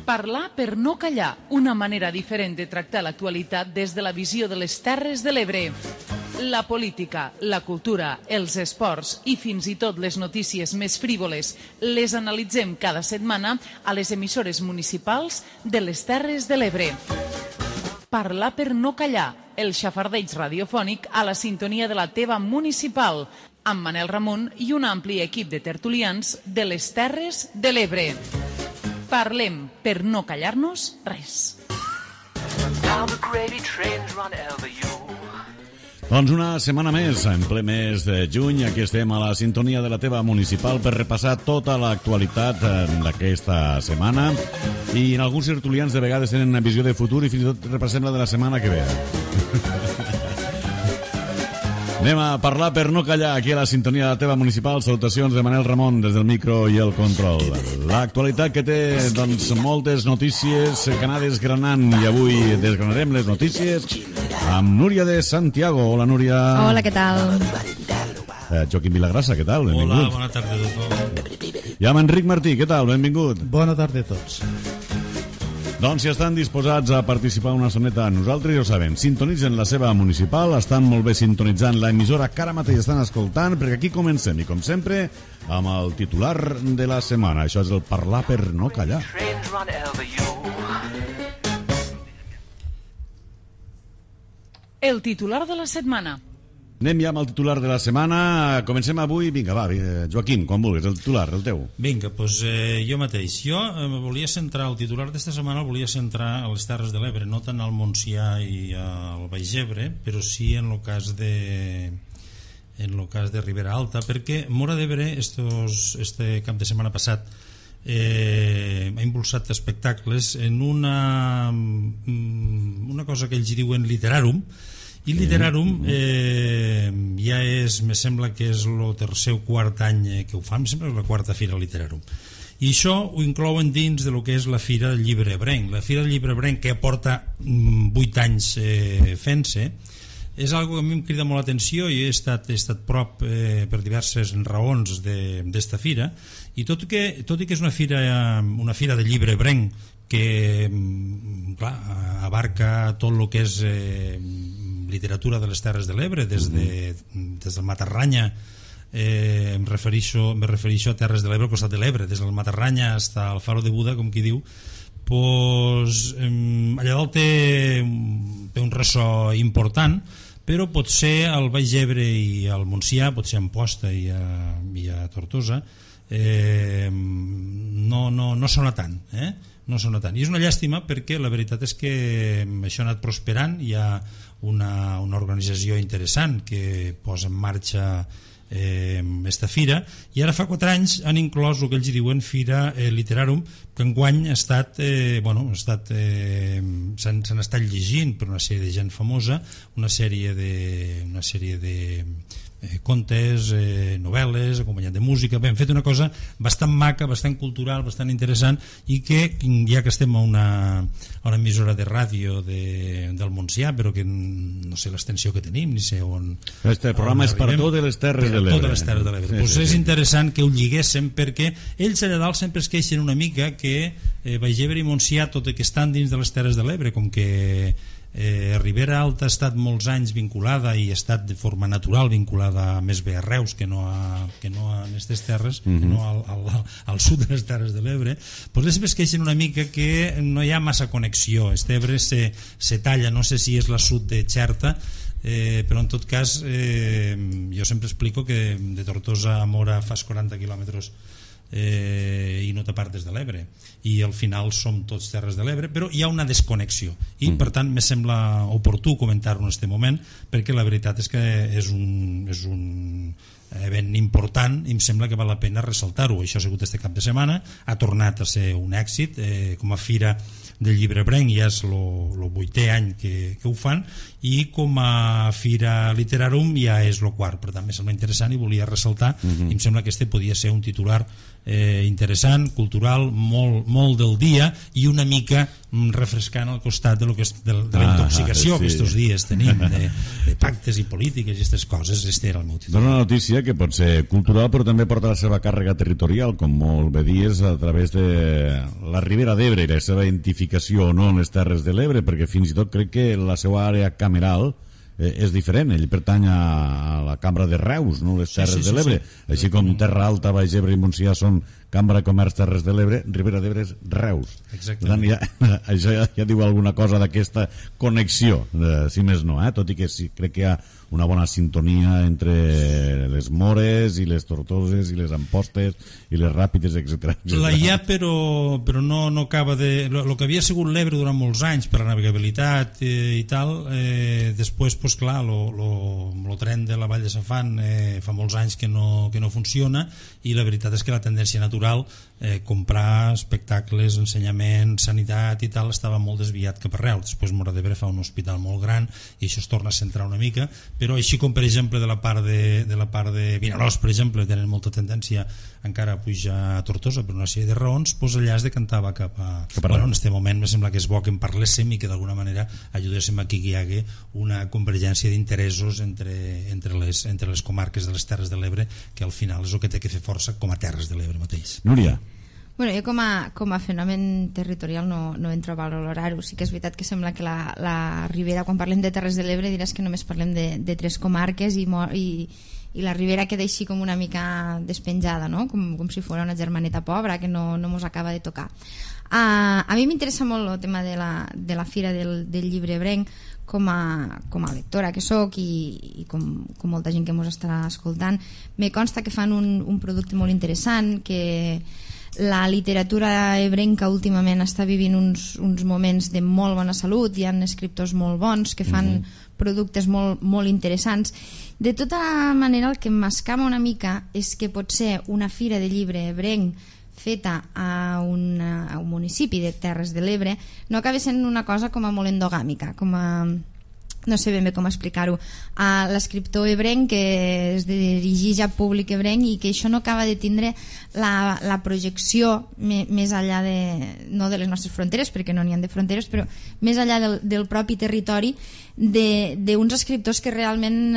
Parlar per no callar, una manera diferent de tractar l'actualitat des de la visió de les Terres de l'Ebre. La política, la cultura, els esports i fins i tot les notícies més frívoles les analitzem cada setmana a les emissores municipals de les Terres de l'Ebre. Parlar per no callar, el xafardeig radiofònic a la sintonia de la teva municipal, amb Manel Ramon i un ampli equip de tertulians de les Terres de l'Ebre. Parlem per no callar-nos res. Doncs una setmana més, en ple mes de juny, aquí estem a la sintonia de la teva municipal per repassar tota l'actualitat d'aquesta setmana, i en alguns tertulians de vegades tenen una visió de futur i fins i tot repassem la de la setmana que ve. Anem a parlar per no callar aquí a la sintonia de la teva municipal. Salutacions de Manel Ramon des del micro i el control. L'actualitat que té, doncs, moltes notícies que anar desgranant, i avui desgranarem les notícies amb Núria de Santiago. Hola, Núria. Hola, què tal? Joaquim Vilagrassa, què tal? Benvingut. Hola, bona tarda a tothom. I amb Enric Martí, què tal? Benvingut. Bona tarda a tots. Doncs si estan disposats a participar una soneta, nosaltres ja ho sabem, sintonitzen la seva municipal, estan molt bé sintonitzant l'emissora que ara mateix estan escoltant, perquè aquí comencem, i com sempre, amb el titular de la setmana. Això és el parlar per no callar. El titular de la setmana. Anem ja amb el titular de la setmana. Comencem avui. Vinga, va, Joaquim, quan vulguis, el titular, el teu. Vinga, doncs jo mateix. Jo volia centrar, el titular d'esta setmana el volia centrar a les Terres de l'Ebre, no tant al Montsià i al Baix Ebre, però sí en el cas de Ribera Alta, perquè Móra d'Ebre este cap de setmana passat ha impulsat espectacles en una cosa que ells diuen Literarum. I Literarum ja és, me sembla que és el tercer o quart any que ho fan, sempre és la quarta fira Literarum, i això ho inclouen dins de lo que és la Fira del Llibre Ebrenc. La Fira del Llibre Ebrenc, que porta 8 anys fent-se, és algo que a mi em crida molt l'atenció, i he estat prop per diverses raons d'esta fira, i tot i que és una fira de llibre ebrenc que clar, abarca tot el que és literatura de les Terres de l'Ebre, des del Matarranya, me refereixo a Terres de l'Ebre al costat de l'Ebre, des del Matarranya fins al Faro de Buda, com qui diu, pues, allà dalt té un ressò important, però potser al Baix Ebre i al Montsià, potser a Amposta i a Tortosa, no sona tant, no sona tant. I és una llàstima, perquè la veritat és que això ha anat prosperant. Hi ha una organització interessant que posa en marxa esta fira, i ara fa 4 anys han inclòs el que ells diuen Fira Literarum, que enguany s'han estat llegint per una sèrie de gent famosa una sèrie de contes, novel·les, acompanyat de música. Bé, hem fet una cosa bastant maca, bastant cultural, bastant interessant, i que, ja que estem a una emissora de ràdio del Montsià, però que no sé l'extensió que tenim, ni sé on... Este programa és per totes les Terres de l'Ebre. Totes les Terres de l'Ebre. Doncs és interessant que ho lliguéssim, perquè ells allà dalt sempre es queixen una mica que Baix Ebre i Montsià, tot i que estan dins de les Terres de l'Ebre, com que Ribera Alta ha estat molts anys vinculada i ha estat de forma natural vinculada més bé a Reus que no a aquestes terres, que no al sud de les Terres de l'Ebre, doncs després es queixen una mica que no hi ha massa connexió. Este Ebre se talla, no sé si és la sud de Xerta, però en tot cas jo sempre explico que de Tortosa a Móra fas 40 quilòmetres i no t'apartes de l'Ebre, i al final som tots Terres de l'Ebre, però hi ha una desconnexió, i per tant me sembla oportú comentar-ho en aquest moment, perquè la veritat és que és un event important i em sembla que val la pena ressaltar-ho. Això ha sigut este cap de setmana, ha tornat a ser un èxit, com a fira del llibre ebrenc ja és el 8è any que ho fan, i com a Fira Literarum ja és el 4. Per tant, me sembla interessant i volia ressaltar, i em sembla que este podia ser un titular interessant, cultural, molt del dia, i una mica refrescant al costat de la intoxicació que estos dies tenim de pactes i polítiques i aquestes coses. Este era el meu títol. Una notícia que pot ser cultural però també porta la seva càrrega territorial, com molt bé dies, a través de la Ribera d'Ebre i la seva identificació o no en les Terres de l'Ebre, perquè fins i tot crec que la seva àrea cameral és diferent, ell pertany a la Cambra de Reus, no les Terres de l'Ebre, així com Terra Alta, Baix Ebre i Montsià són Cambra de Comerç Terres de l'Ebre, Ribera d'Ebre és Reus. Exactament. Això ja diu alguna cosa d'aquesta connexió, si més no, tot i que sí, crec que hi ha una bona sintonia entre les Mores i les Tortoses i les Ampostes i les Ràpides, etc. La hi ha, però no acaba de... El que havia sigut l'Ebre durant molts anys per la navegabilitat i tal, després, pues clar, el tren de la Vall de Safant fa molts anys que no funciona, i la veritat és que la tendència natural, comprar espectacles, ensenyament, sanitat i tal, estava molt desviat cap a Reus. Després Móra d'Ebre fa un hospital molt gran i això es torna a centrar una mica, però així com per exemple de la part de Vinaròs, per exemple, tenen molta tendència encara a pujar a Tortosa per una sèrie de raons, doncs allà es decantava cap a bueno, en aquest moment me sembla que és bo que en parléssim i que d'alguna manera ajudéssim a que hi hagi una convergència d'interessos entre les comarques de les Terres de l'Ebre, que al final és el que té que fer força com a Terres de l'Ebre mateix. Núria. Bueno, jo com a fenomen territorial no entro a valorar-ho. Sí que és veritat que sembla que la Ribera, quan parlem de Terres de l'Ebre, diràs que només parlem de 3 comarques i la Ribera queda així com una mica despenjada, no? Com si fos una germaneta pobra que no mos acaba de tocar. A mi m'interessa molt el tema de la Fira del Llibre Ebrenc, com a lectora que soc i com molta gent que mos estarà escoltant. Me consta que fan un producte molt interessant, que la literatura ebrenca últimament està vivint uns moments de molt bona salut, hi ha escriptors molt bons que fan productes molt, molt interessants. De tota manera, el que m'escama una mica és que potser una fira de llibre ebrenc feta a un municipi de Terres de l'Ebre no acaba sent una cosa com a molt endogàmica, com a... no sé ben bé com explicar-ho, a l'escriptor ebrenc que es dirigeix a públic ebrenc i que això no acaba de tindre la projecció més enllà no de les nostres fronteres, perquè no n'hi ha de fronteres, però més enllà del propi territori, d'uns escriptors que realment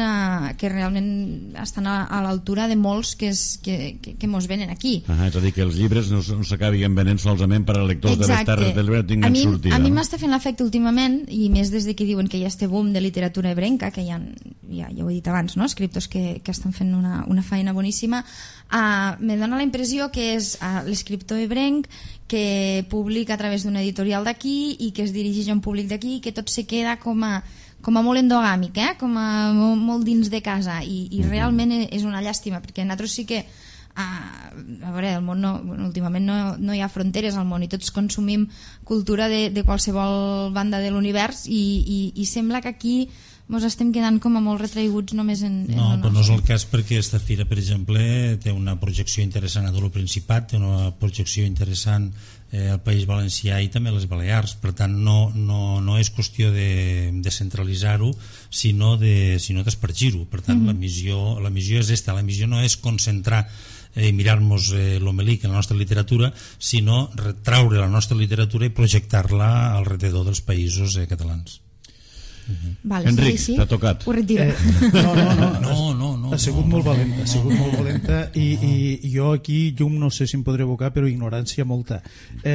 estan a l'altura de molts que mos venen aquí. És a dir, que els llibres no s'acabin venent solament per a lectors de les Terres de l'Ebre tinguen sortida. A mi m'està fent l'efecte últimament, i més des de que diuen que hi ha este boom de literatura ebrenca, que ja ho he dit abans, no? Escriptors que estan fent una feina boníssima. Me dona la impressió que és l'escriptor ebrenc que publica a través d'una editorial d'aquí i que es dirigeix a un públic d'aquí, i que tot se queda com a molt endogàmic, com a molt dins de casa, i realment és una llàstima, perquè nosaltres sí que a veure, el món últimament no hi ha fronteres al món i tots consumim cultura de qualsevol banda de l'univers, i sembla que aquí ens estem quedant com a molt retraiguts només en no, però no és el cas, perquè aquesta fira, per exemple, té una projecció interessant a tot el Principat, té una projecció interessant al País Valencià i també a les Balears. Per tant, no és qüestió de centralitzar-ho, sinó d'espargir-ho. Per tant, la missió és esta. La missió no és concentrar i mirar-nos l'omelic en la nostra literatura, sinó retraure la nostra literatura i projectar-la al rededor dels països catalans. Vale, Enric, sí. t'ha tocat. Ho retiro. No. Ha sigut molt valenta, i jo aquí llum no sé si em podré evocar, però ignorància molta.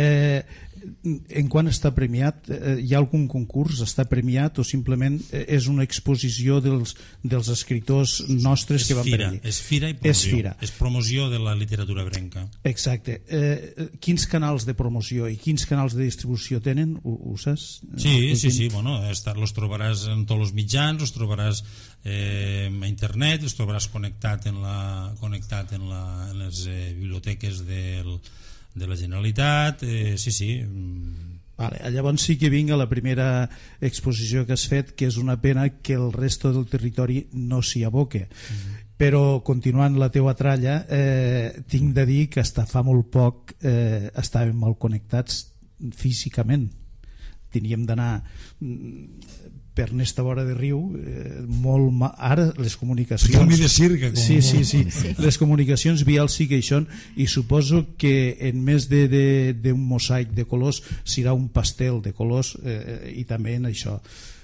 En quan està premiat, hi ha algun concurs, està premiat, o simplement és una exposició dels escriptors nostres que van per allí? És fira i promoció. És promoció de la literatura ebrenca. Exacte. Quins canals de promoció i quins canals de distribució tenen? Ho saps? Sí. Bueno, los trobaràs en tots els mitjans, els trobaràs a internet, els trobaràs connectat en les biblioteques de la Generalitat, sí. Vale, llavors sí que vinc a la primera exposició que has fet, que és una pena que el resto del territori no s'hi aboque. Però continuant la teua tralla, tinc de dir que fins fa molt poc estàvem molt connectats físicament. teníem d'anar per nesta vora de riu, ara les comunicacions... Camí de circa. Sí. Les comunicacions vials sí que hi són, i suposo que en més d'un mosaic de colors serà un pastel de colors, i també en això.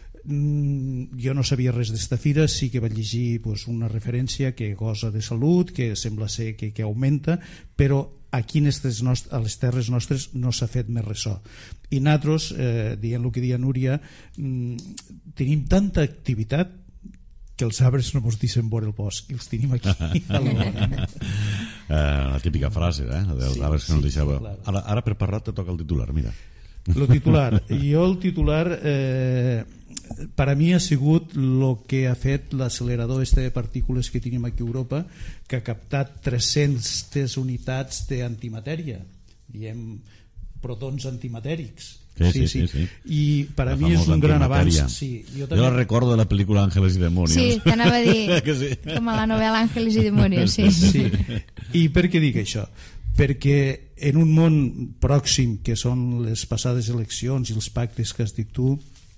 Jo no sabia res d'esta fira, sí que vaig llegir una referència que goza de salut, que sembla ser que augmenta, però aquí a les terres nostres no s'ha fet més ressò. I nosaltres, dient el que deia Núria, tenim tanta activitat que els arbres no ens deixen veure el bosc, i els tenim aquí a la vora. La típica frase, dels arbres que no deixen veure. Ara per parlar te toca el titular, mira. El titular. Jo el titular... per a mi ha sigut el que ha fet l'accelerador de partícules que tenim aquí a Europa, que ha captat 300 unitats d'antimatèria, diem protons antimatèrics. Sí. I per a mi és un gran avanç. Jo la recordo de la pel·lícula Ángeles y Demonios. Sí, t'anava a dir, com a la novel·la Ángeles y Demonios. Sí. I per què dic això? Perquè en un món pròxim, que són les passades eleccions i els pactes que has dit tu,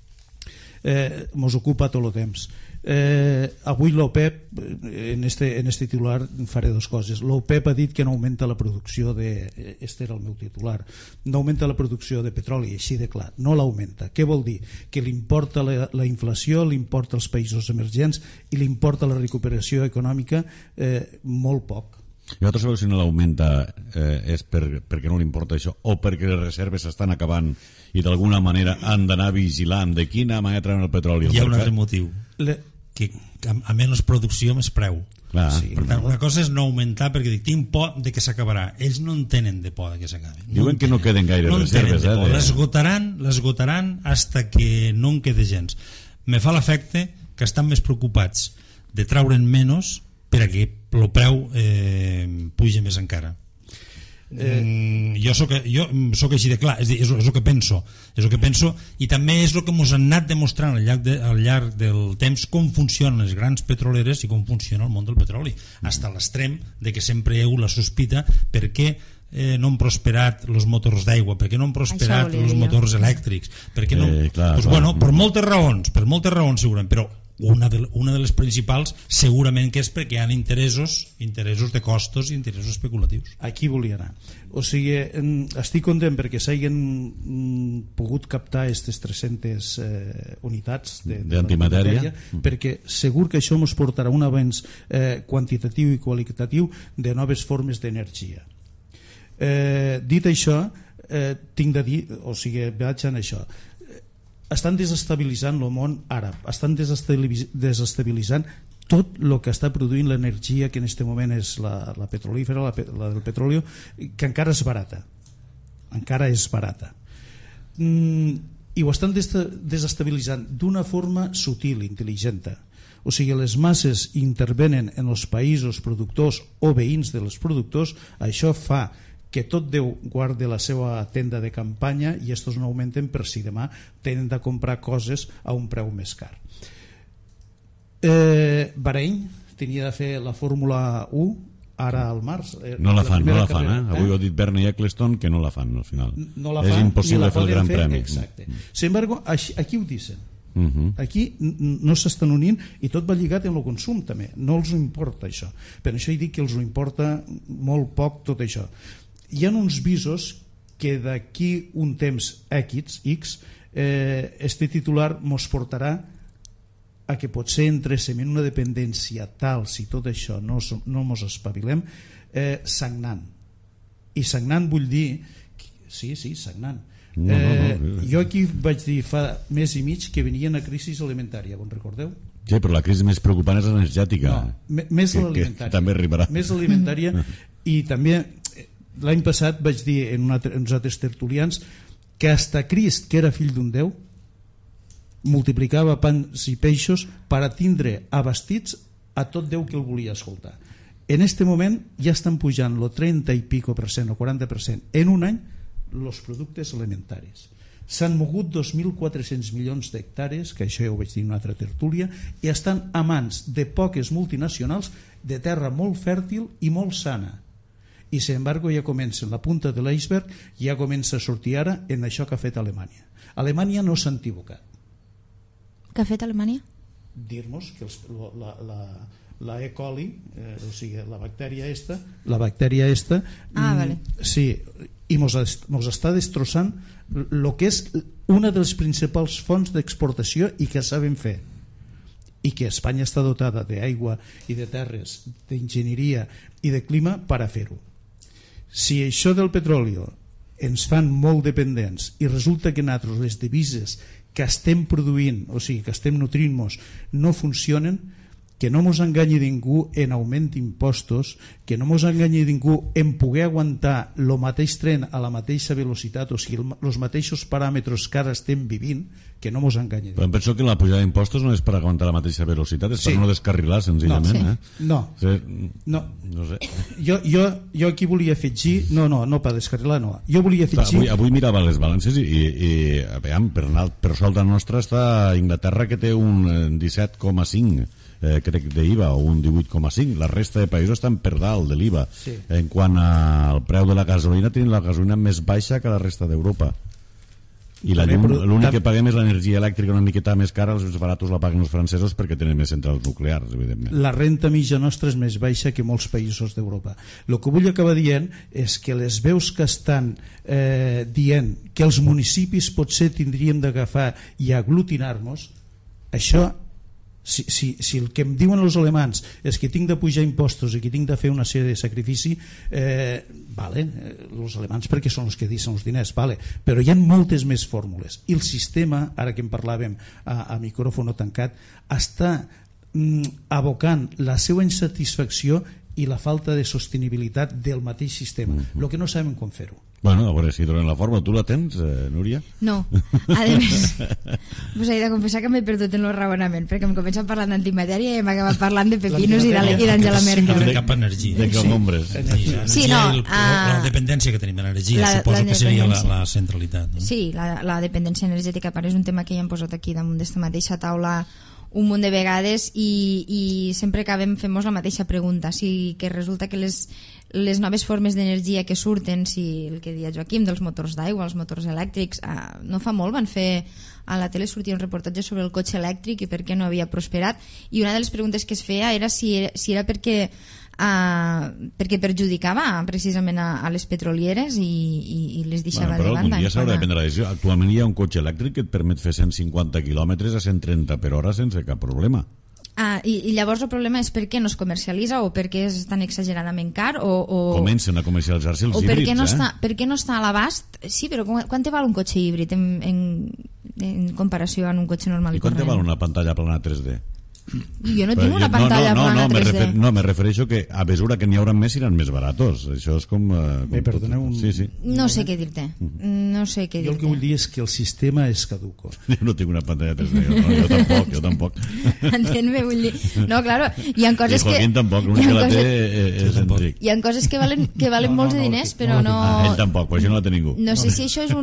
mos ocupa tot el temps. Avui l'OPEP, en este titular faré dues coses. L'OPEP ha dit que no augmenta la producció este era el meu titular, no augmenta la producció de petroli, així de clar, no l'augmenta. Què vol dir? Que li importa la inflació, li importa els països emergents i li importa la recuperació econòmica molt poc. I vosaltres sabeu si no l'augmenta és perquè no li importa això o perquè les reserves s'estan acabant i d'alguna manera han d'anar vigilant de quina manera treuen el petroli? Hi ha un altre motiu, que a menys producció més preu. Una cosa és no augmentar perquè tinc por de que s'acabarà. Ells no en tenen de por de que s'acabi. Diuen que no queden gaire reserves. L'esgotaran hasta que no en quede gens. Me fa l'efecte que estan més preocupats de treure'n menys per a que el preu puja més encara. Jo soc així de clar, és el que penso, i també és el que ens han anat demostrant al llarg del temps com funcionen les grans petroleres i com funciona el món del petroli, fins a l'extrem de que sempre hi ha hagut la sospita per què no han prosperat els motors d'aigua, per què no han prosperat els motors elèctrics, per què no... Per moltes raons segurament, però una de les principals segurament que és perquè hi ha interessos de costos i interessos especulatius. Aquí volia anar. O sigui, estic content perquè s'hagin pogut captar aquestes 300 unitats d'antimatèria, perquè segur que això ens portarà un avanç quantitatiu i qualitatiu de noves formes d'energia. Dit això, tinc de dir, o sigui, vaig en això, estan desestabilitzant el món àrab, estan desestabilitzant tot el que està produint l'energia que en aquest moment és la petrolífera, la del petroli, que encara és barata, i ho estan desestabilitzant d'una forma sutil, intel·ligent. O sigui, les masses intervenen en els països productors o veïns dels productors, això fa que tot Déu guardi la seva tenda de campanya i estos no augmenten per si demà tenen de comprar coses a un preu més car. Bahrein tenia de fer la Fórmula 1 ara al març. No la fan. Avui ho ha dit Bernie Eccleston que no la fan al final. És impossible fer el Gran Premi. Exacte. Sin embargo, aquí ho dicen. Aquí no s'estan unint i tot va lligat en el consum també, no els importa això, per això he dit que els importa molt poc tot això. Hi ha uns visos que d'aquí un temps X este titular mos portarà a que potser entrem en una dependència tal, si tot això no mos espavilem, sagnant. I sagnant vull dir sí, sagnant. Jo aquí vaig dir fa mes i mig que venia una crisi alimentària, vos recordeu? Sí, però la crisi més preocupant és l'energètica. No, més l'alimentària. Que també arribarà. Més l'alimentària i també l'any passat vaig dir en uns altres tertulians que hasta Crist, que era fill d'un déu, multiplicava pans i peixos per a tindre abastits a tot Déu que el volia escoltar. En este moment ja estan pujant el 30 i pico per cent o 40% en un any els productes alimentaris. S'han mogut 2.400 milions d'hectàrees, que això ja ho vaig dir en una altra tertúlia, i estan a mans de poques multinacionals de terra molt fèrtil i molt sana. i sin embargo ja comença en la punta de l'iceberg, ja comença a sortir ara en això que ha fet Alemanya. Alemanya no s'ha equivocat. Què ha fet Alemanya? Dir-nos que la E. coli, o sigui, la bactèria esta, vale. Sí, i mos està destrossant el que és una de les principals fonts d'exportació i que saben fer, i que Espanya està dotada d'aigua i de terres, d'enginyeria i de clima per a fer-ho. Si això del petroli ens fan molt dependents i resulta que nosaltres les divises que estem produint, o sigui, que estem nutrint-nos, no funcionen, que no mos enganyi ningú en augment d'impostos, que no mos enganyi ningú en poder aguantar el mateix tren a la mateixa velocitat, o sigui, els mateixos paràmetres que ara estem vivint, que no mos enganyi ningú. Però em penso que la pujada d'impostos no és per aguantar la mateixa velocitat, és per no descarrilar senzillament. No, sé. Jo aquí volia afegir, no per descarrilar, no. Jo volia afegir... Avui mirava les balances i per solta nostra està Inglaterra, que té un 17,5 crec d'IVA, o un 18,5. La resta de països estan per dalt de l'IVA. En quant al preu de la gasolina, tenim la gasolina més baixa que la resta d'Europa, i l'únic que paguem és l'energia elèctrica una miqueta més cara. Els baratos la paguen els francesos perquè tenen més centrals nuclears, evidentment. La renta mitja nostra és més baixa que molts països d'Europa. El que vull acabar dient és que les veus que estan dient que els municipis potser tindríem d'agafar i aglutinar-nos, això, si el que em diuen els alemans és que tinc de pujar impostos i que tinc de fer una sèrie de sacrifici, els alemans perquè són els que deixen els diners, però hi ha moltes més fórmules, i el sistema, ara que en parlàvem a micròfon tancat, està abocant la seva insatisfacció i la falta de sostenibilitat del mateix sistema, el que no sabem com fer-ho. Bueno, a veure si troben la forma. Tu la tens, Núria? No. A més, vos he de confessar que m'he perdut en el raonament, perquè em comença parlant d'antimatèria i hem acabat parlant de pepinos i d'Angela Merkel. De cap energia. De cap nombres. Sí, no. La dependència que tenim d'energia, suposo que seria la centralitat. Sí, la dependència energètica, però és un tema que ja hem posat aquí damunt d'esta mateixa taula un munt de vegades i sempre acabem fent-nos la mateixa pregunta, si que resulta que les noves formes d'energia que surten, si el que deia Joaquim dels motors d'aigua, els motors elèctrics, no fa molt van fer a la tele sortia un reportatge sobre el cotxe elèctric i per què no havia prosperat, i una de les preguntes que es feia era si era perquè perjudicava precisament a les petrolieres i les deixava de banda. Però ja s'haurà de prendre la decisió. Actualment hi ha un cotxe elèctric que et permet fer 150 quilòmetres a 130 per hora sense cap problema. I llavors el problema és per què no es comercialitza o per què és tan exageradament car comencen a comercialitzar-se els híbrids, per què no està a l'abast. Sí, però quant te val un cotxe híbrid en comparació amb un cotxe normal i corrent? I quant te val una pantalla plana 3D? Jo no tinc una pantalla plana 3D. No, me refereixo que a mesura que n'hi haurà més seran més baratos. Això és com perdoneu sí. No sé què dir-te. Jo el que vull dir és que el sistema és caduco. Jo no tinc una pantalla 3D, jo tampoc. Entén-me, vull dir. No, claro, hi ha coses que... Joaquín tampoc, l'únic que la té és Enric. Hi ha coses que valen molts de diners, però no... Ell tampoc, però això no la té ningú. No sé si això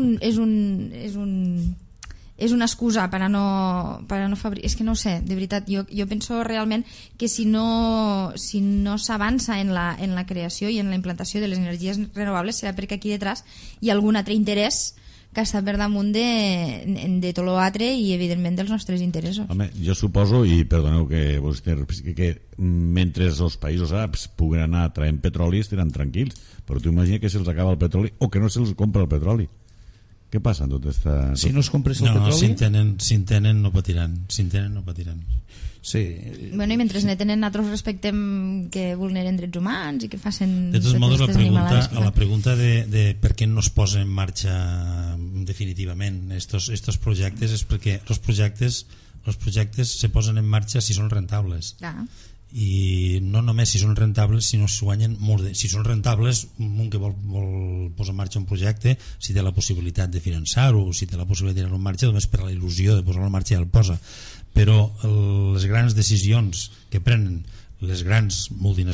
és una excusa per a no fabricar. És que no ho sé, de veritat, jo penso realment que si no s'avança en la creació i en la implantació de les energies renovables serà perquè aquí detrás hi ha algun altre interès que està per damunt de tot l'altre i evidentment dels nostres interessos. Home, jo suposo, i perdoneu que vostè que mentre els països àrabs puguen anar traient petroli estaran tranquils, però tu imagina que se'ls acaba el petroli o que no se'ls compra el petroli. Què passa amb tot esta... Si no es comprés el petroli... Si en tenen no patiran. Sí. Bueno, i mentre ne tenen nosaltres respectem que vulneren drets humans i que facin... De totes modos, la pregunta de per què no es posa en marxa definitivament estos projectes és perquè els projectes se posen en marxa si són rentables. I no només si són rentables, sinó si guanyen si són rentables, un que vol posar en marxa un projecte, si té la possibilitat de finançar-ho, si té la possibilitat de tirar-ho en marxa, només per la il·lusió de posar-lo en marxa ja el posa. Però les grans decisions que prenen les grans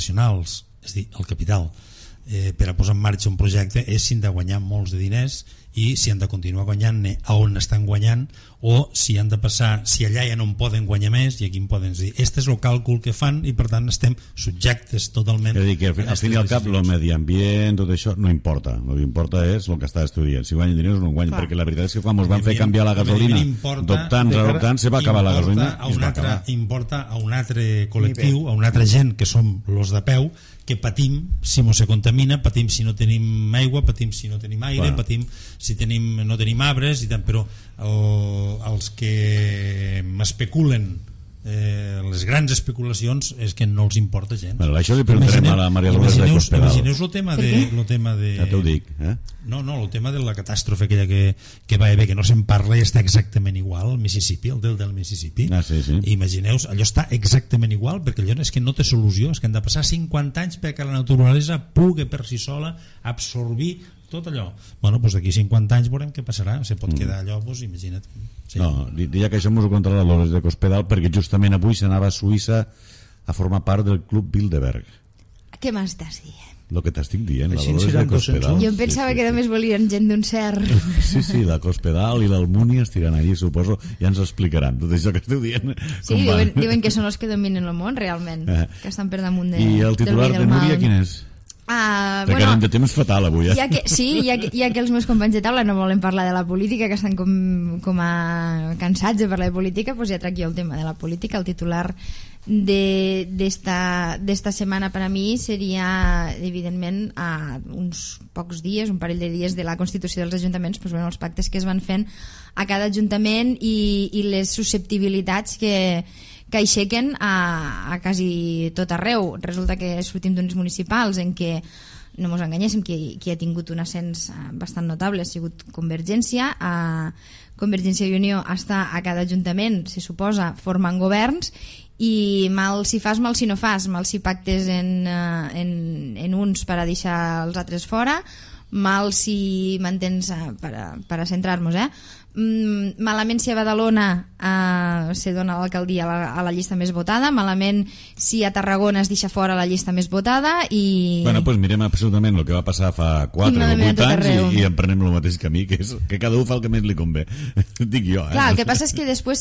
multinacionals, és a dir, el capital, per a posar en marxa un projecte és si han de guanyar molts de diners i si han de continuar guanyant-ne a on estan guanyant, o si han de passar, si allà ja no en poden guanyar més i aquí en poden dir. Este és el càlcul que fan i per tant estem subjectes totalment. És a dir, que al fin i al cap el medi ambient, tot això no importa, el que importa és el que està estudiant, si guanyen diners o no guanyen, perquè la veritat és que quan ens van fer canviar la gasolina d'octans se va acabar la gasolina i es va acabar. Importa a un altre col·lectiu, a una altra gent que som los de peu, que patim si no se contamina, patim si no tenim aigua, patim si no tenim aire, patim si no tenim arbres i tant, però els que especulen les grans especulacions és que no els importa gens. Bueno, això li preguntarem a la Maria Dolores de Cospedal. Imagineu el tema de ja t'ho dic, No, el tema de la catàstrofe aquella que va haver, que no se'n parla i està exactament igual, el Mississippi, el delta del Mississippi. Sí. Imagineu, allò està exactament igual, perquè allò és que no té solució, és que han de passar 50 anys perquè la naturalesa pugui per si sola absorbir tot allò. Bueno, doncs d'aquí 50 anys veurem què passarà, se pot quedar allò, doncs imagina't. Sí. No, diria que això m'ho contra la Dolores de Cospedal, perquè justament avui s'anava a Suïssa a formar part del Club Bilderberg. Què m'estàs dient? El que t'estic dient, la Dolores de Cospedal. Jo em pensava que només volien gent d'un cert. Sí, la Cospedal i l'Almúnia estiran allí, suposo, ja ens explicaran tot això que esteu dient. Sí, diuen que són els que dominen el món, realment, que estan per damunt del bé i el titular de Núria quin és? Perquè anem de temps fatal avui, ja que els meus companys de taula no volen parlar de la política, que estan com a cansats de parlar de política, doncs ja trac jo el tema de la política. El titular d'esta setmana per a mi seria, evidentment, a uns pocs dies, un parell de dies de la constitució dels ajuntaments, doncs, els pactes que es van fent a cada ajuntament i les susceptibilitats que aixequen a quasi tot arreu. Resulta que sortim d'uns municipals en què, no ens enganyéssim, qui ha tingut un ascens bastant notable ha sigut Convergència. Convergència i Unió està a cada ajuntament, se suposa, formant governs, i mal si fas, mal si no fas, mal si pactes en uns per a deixar els altres fora, mal si mantens per a centrar-nos, malament si a Badalona se dona l'alcaldia a la llista més votada, malament si a Tarragona es deixa fora la llista més votada i... Bueno, doncs mirem absolutament el que va passar fa 4 o 8 anys i emprenem el mateix camí, que és que cada un fa el que més li convé. Dic jo, Clar, el que passa és que després,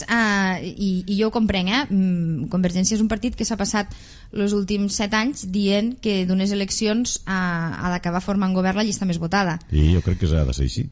i jo ho comprenc, Convergència és un partit que s'ha passat els últims 7 anys dient que d'unes eleccions ha d'acabar formant govern la llista més votada. I jo crec que s'ha de ser així.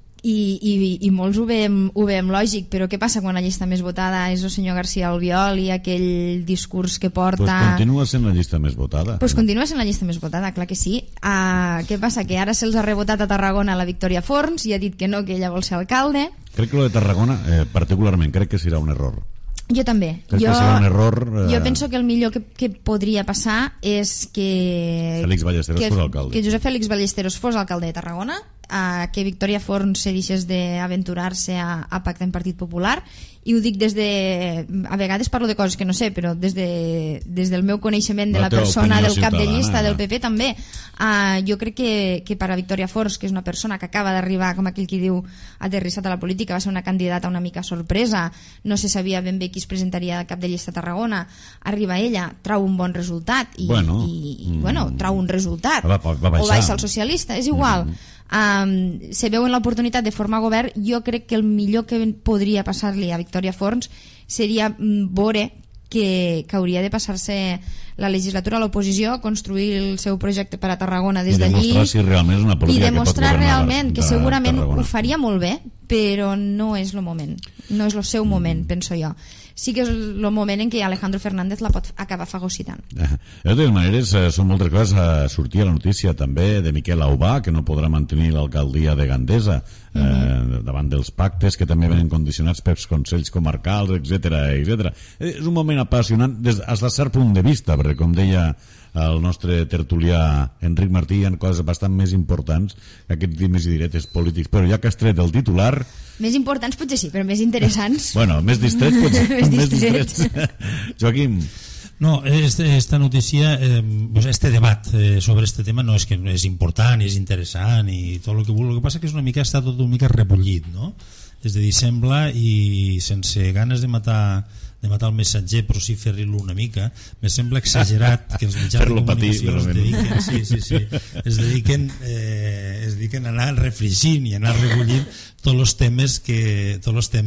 I molts ho veiem lògic, però què passa quan la llista més votada és el senyor García Albiol i aquell discurs que porta... Pues continua sent la llista més votada. Pues continua sent la llista més votada, clar que sí. Què passa? Que ara se'ls ha rebotat a Tarragona la Victòria Forns i ha dit que no, que ella vol ser alcalde. Crec que lo de Tarragona, particularment, crec que serà un error. Jo també. Crec que serà un error... Jo penso que el millor que podria passar és que... Félix Ballesteros fos alcalde. Que Josep Félix Ballesteros fos alcalde de Tarragona, que Victòria Forns se deixés d'aventurar-se a pactar en Partit Popular, i ho dic a vegades parlo de coses que no sé, però des del meu coneixement de la persona, del cap de llista del PP també, jo crec que per a Victòria Forns, que és una persona que acaba d'arribar, com aquell qui diu, aterrissat a la política, va ser una candidata una mica sorpresa, no se sabia ben bé qui es presentaria al cap de llista a Tarragona, arriba ella, trau un bon resultat i trau un resultat o baixa el socialista, és igual. Se veu en l'oportunitat de formar govern. Jo crec que el millor que podria passar-li a Victòria Forns seria veure que hauria de passar-se la legislatura a l'oposició, construir el seu projecte per a Tarragona des d'allí i demostrar realment que segurament ho faria molt bé, però no és el moment, no és el seu moment, penso jo. Sí que és el moment en què Alejandro Fernández la pot acabar fagocitant. De totes maneres, són moltes coses. Sortia la notícia també de Miquel Aubà, que no podrà mantenir l'alcaldia de Gandesa davant dels pactes que també venen condicionats pels consells comarcals, etc. És un moment apassionant des de cert punt de vista, perquè com deia el nostre tertulià Enric Martí, hi ha coses bastant més importants que aquests dimes i diretes polítics, però ja que has tret el titular... Més importants potser sí, però més interessants. Bueno, més distrets potser. Més distrets. Joaquim. No, esta notícia, este debat sobre este tema no és que és important i és interessant i tot el que passa que és una mica, està tot una mica rebullit, no? és a dir, sembla, i sense ganes de matar el missatger, però sí fer-lo una mica, me sembla exagerat que els mitjans de comunicació es dediquen a anar refregint i a anar recollint tots els temes que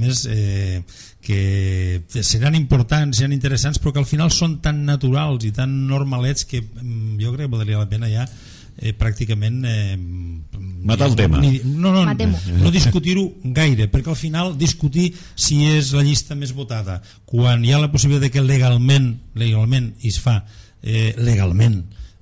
seran importants, seran interessants, però que al final són tan naturals i tan normalets que jo crec que valdria la pena ja pràcticament matar el tema, no discutir-ho gaire, perquè al final discutir si és la llista més votada quan hi ha la possibilitat que legalment i es fa legalment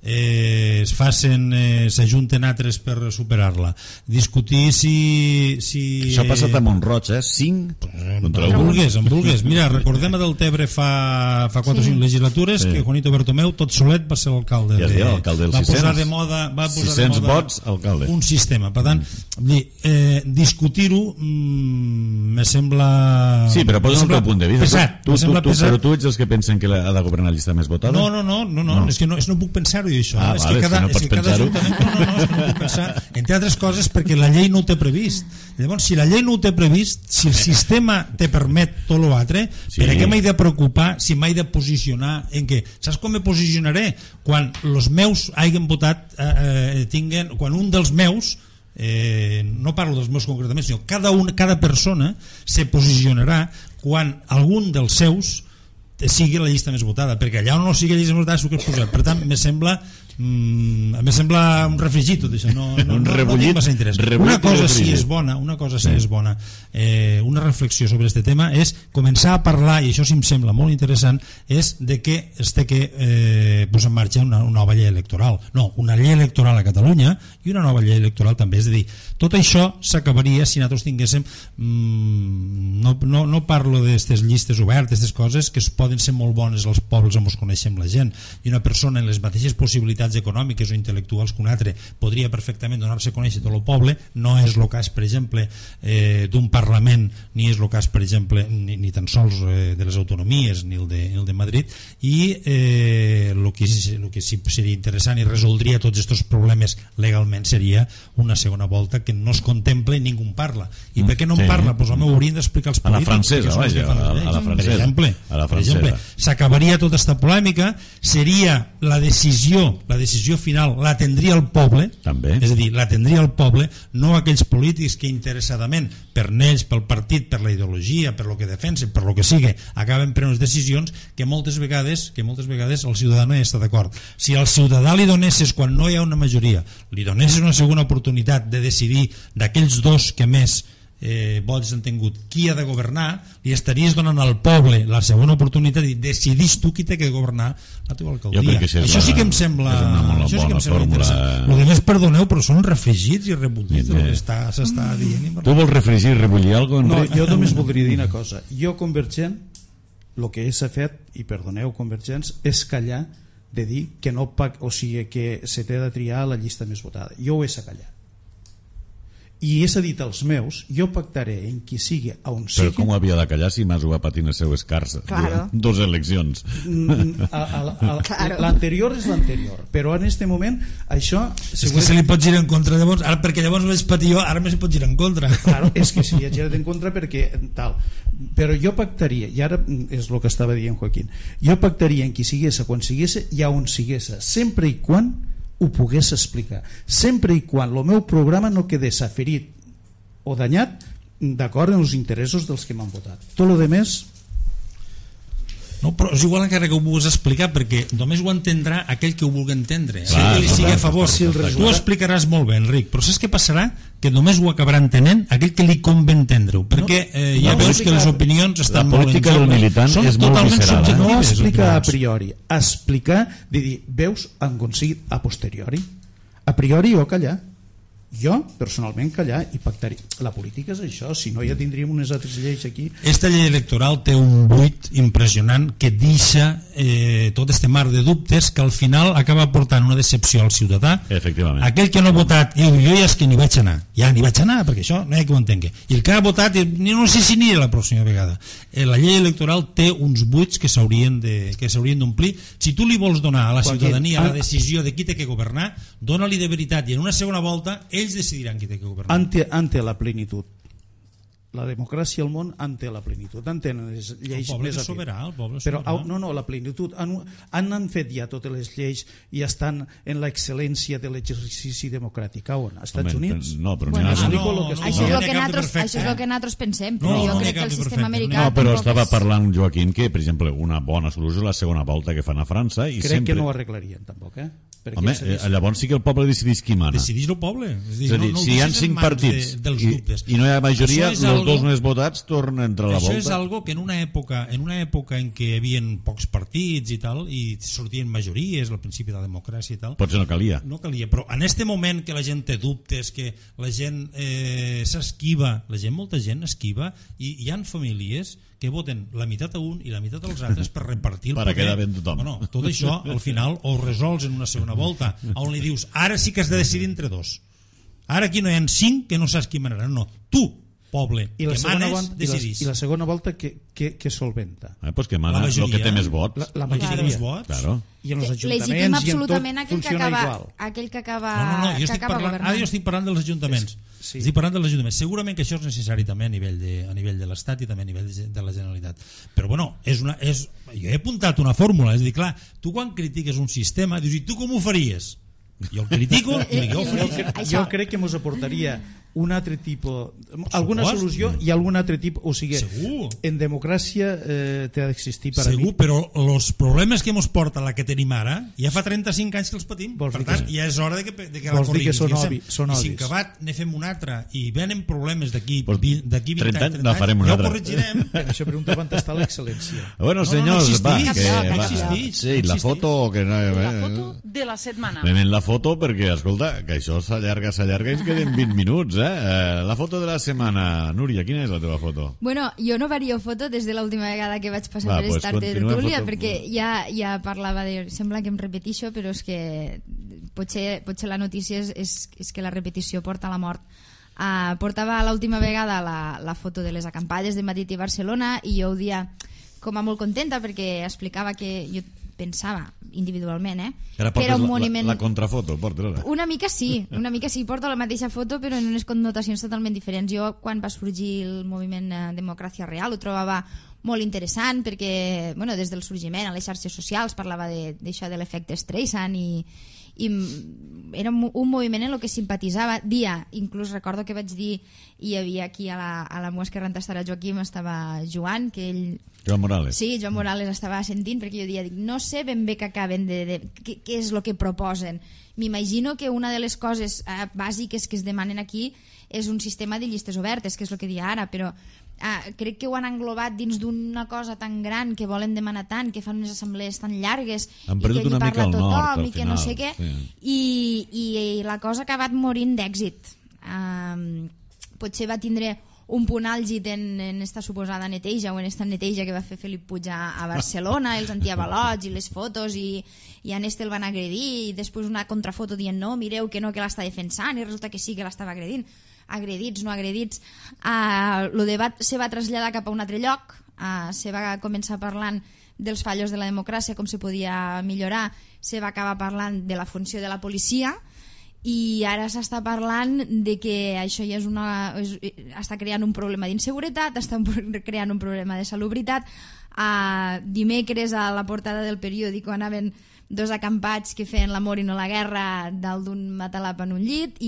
s'ajunten altres per superar-la, discutir si... Això ha passat a Mont-roig, 5 contra 1. En vulgues. Mira, recordem a Deltebre fa 4 o 5 legislatures que Juanito Bertomeu tot solet va ser l'alcalde. Ja es diu, l'alcalde del 600. Va posar de moda 600 vots, alcalde. Un sistema. Per tant, discutir-ho me sembla... Sí, però posa el teu punt de vista. Pesat. Però tu ets els que pensen que ha de governar la llista més votada? No, és que no puc pensar-ho això. És que cada ajuntament no puc pensar, entre altres coses perquè la llei no ho té previst. Llavors, si la llei no ho té previst, si el sistema te permet tot l'altre, per què m'he de preocupar si m'he de posicionar en què? Saps com me posicionaré? Quan els meus hagin votat quan un dels meus, no parlo dels meus concretament, sinó cada persona se posicionarà quan algun dels seus sigui la llista més votada, perquè allà on no sigui la llista més votada s'ho que és posat. Per tant, me sembla un refregit tot això, no tinc massa interès. Una cosa sí és bona, una reflexió sobre aquest tema és començar a parlar, i això sí em sembla molt interessant, és de que es té que posar en marxa una nova llei electoral, una llei electoral a Catalunya i una nova llei electoral també, és a dir, tot això s'acabaria si nosaltres tinguéssim no parlo d'aquestes llistes obertes, aquestes coses que poden ser molt bones als pobles on ens coneixem la gent, i una persona en les mateixes possibilitats econòmiques o intel·lectuals que un altre podria perfectament donar-se a conèixer tot el poble. No és el cas, per exemple, d'un Parlament, ni és el cas, per exemple, ni tan sols de les autonomies ni el de Madrid, i el que sí seria interessant i resoldria tots aquests problemes legalment seria una segona volta que no es contempla i ningú en parla. I per què no en parla? Doncs home, ho haurien d'explicar els polítics. A la francesa, vaja, per exemple, s'acabaria tota aquesta polèmica, seria la decisió final la tindria el poble, també. És a dir, la tindria el poble, no aquells polítics que interessadament per ells, pel partit, per la ideologia, per lo que defensen, per lo que sigui, acaben prenent unes decisions que moltes vegades el ciutadà no hi està d'acord. Si al ciutadà li donessis, quan no hi ha una majoria, li donessis una segona oportunitat de decidir d'aquells dos que més vots han tingut qui ha de governar, li estaries donant al poble la segona oportunitat i decidís tu qui té que governar la teva alcaldia. Això sí que em sembla interessant. El més, perdoneu, però són refregits i rebutits el que s'està dient. Tu vols refregir i rebullir alguna cosa? No, jo només voldria dir una cosa. Jo, Convergent, el que s'ha fet, i perdoneu, Convergents, és callar de dir que no, o sigui, que se té de triar la llista més votada. Jo ho he callat. I he dit als meus, jo pactaré en qui sigui a on sigui. Però com ho havia de callar si Mas ho va patir en les seues cars durant 2 eleccions? L'anterior és l'anterior, però en aquest moment això... És que se li pot girar en contra, llavors, ara, perquè llavors vaig patir jo, ara me se pot girar en contra. Claro, és que si ha girat en contra perquè tal. Però jo pactaria, i ara és el que estava dient Joaquín, jo pactaria en qui sigués, quan sigués i a on sigués, sempre i quan ho pogués explicar, sempre i quan el meu programa no quedés aferit o danyat d'acord amb els interessos dels que m'han votat. Tot el demés no, però és igual encara que ho vulguis explicar, perquè només ho entendrà aquell que ho vulgui entendre, aquell que li sigui a favor. Tu ho explicaràs molt bé, Enric, però saps què passarà? Que només ho acabarà entenent aquell que li convé entendre-ho, perquè ja veus que les opinions estan molt... La política del militant és molt visceral. No explicar a priori, explicar, dir, veus, han aconseguit a posteriori. A priori o callar. Jo, personalment, callar i pactar. La política és això, si no ja tindríem unes altres lleis aquí. Esta llei electoral té un buit impressionant que deixa tot este mar de dubtes que al final acaba portant una decepció al ciutadà. Efectivament. Aquell que no ha votat, jo ja és que ni vaig anar, perquè això no hi ha que ho entengui. I el que ha votat, no sé si aniré la pròxima vegada. La llei electoral té uns buits que s'haurien d'omplir. Si tu li vols donar a la ciutadania la decisió de qui té que governar, dona-li de veritat, i en una segona volta ells decidiran qui té que governar. Ante la plenitud. la democràcia al món en té la plenitud, en tenen les lleis el poble més és soberà, el poble és però soberà. no, la plenitud han fet ja totes les lleis i estan en l'excel·lència de l'exercici democràtic. On? Als Estats Units? No, però Bueno, n'hi ha... això és el que nosaltres pensem, però jo crec que el sistema americà... No, però estava parlant Joaquim que, per exemple, una bona solució és la segona volta que fan a França i crec sempre... que no ho arreglarien tampoc, Home, llavors sí que el poble decideix qui mana. Decideix el poble. És a dir, si hi ha 5 partits i no hi ha majoria, els dos més votats tornen a entrar a la volta. Això és algo que en una època en què hi havia pocs partits i tal, i sortien majories al principi de la democràcia i tal, potser no calia, però en este moment que la gent té dubtes, que la gent s'esquiva, molta gent esquiva, i hi han famílies que voten la meitat a un i la meitat als altres per repartir el poder. Per quedar ben tothom. Bueno, tot això al final ho resols en una segona volta, on li dius ara sí que has de decidir entre dos. Ara aquí no hi ha 5 que no saps qui manarà. No, tu, poble, que manes, decidís. I la segona volta que solventa? Pues que mana el que té més vots. La majoria. Més vots. Claro. I en els ajuntaments legitim i en absolutament tot funciona igual. aquell que acaba governant. Ara jo estic parlant dels ajuntaments. Sí. Estic parlant dels ajuntaments. Segurament que això és necessari també a nivell de l'Estat i també a nivell de la Generalitat. Però bueno, jo he apuntat una fórmula, és a dir, clar, tu quan critiques un sistema dius, i tu com ho faries? Jo el critico i jo ho faria. Jo crec que ens aportaria un altre tipus, alguna solució i algun altre tipus, o sigui, segur. En democràcia té d'existir per segur, a mi. però els problemes que ens porta la que tenim ara ja fa 35 anys que els patim, per tant ja és hora de que la corriguis. Són obvis. I si en acabat ne fem un altre i venen problemes d'aquí 20 anys, ja ho corregirem. Per això pregunta on està l'excel·lència. Bueno, senyors, va, sí, la foto de la setmana. Anem la foto perquè, escolta, que això s'allarga i es queden 20 minuts, La foto de la setmana. Núria, quina és la teva foto? Bueno, jo no vario foto des de l'última vegada que vaig passar per estar de tertúlia, perquè ja parlava de... Sembla que em repetixo, però és que potser la notícia és que la repetició porta a la mort. Portava l'última vegada la foto de les acampades de Madrid i Barcelona i jo ho dia com a molt contenta perquè explicava que jo pensava individualment, Ara que era un moviment... la contrafoto, porta-la. Una mica sí, porto la mateixa foto però en unes connotacions totalment diferents. Jo quan va sorgir el moviment Democràcia Real ho trobava molt interessant perquè des del sorgiment a les xarxes socials parlava d'això de l'efecte Streisand i era un moviment en el que simpatitzava inclús recordo que vaig dir hi havia aquí a la meva esquerra on estarà Joaquim, estava Joan, que ell... Joan Morales. Sí, Joan Morales estava sentint perquè jo dic, no sé ben bé què acaben què és el que proposen. M'imagino que una de les coses bàsiques que es demanen aquí és un sistema de llistes obertes, que és el que dia ara, però crec que ho han englobat dins d'una cosa tan gran que volen demanar tant, que fan unes assemblees tan llargues i que hi parla tothom i que no sé què, i la cosa ha acabat morint d'èxit. Potser va tindre un punt àlgid en esta suposada neteja o en esta neteja que va fer Felip Puig a Barcelona, els antiavalots i les fotos i en este el van agredir i després una contrafoto dient no, mireu que no, que l'està defensant i resulta que sí que l'estava agredint. Agredits, no agredits. El debat se va traslladar cap a un altre lloc, se va començar parlant dels fallos de la democràcia, com se podia millorar, se va acabar parlant de la funció de la policia i ara s'està parlant de que això ja està creant un problema d'inseguretat, està creant un problema de salubritat. Dimecres a la portada del periòdic anaven dos acampats que feien l'amor i no la guerra dalt d'un matalap en un llit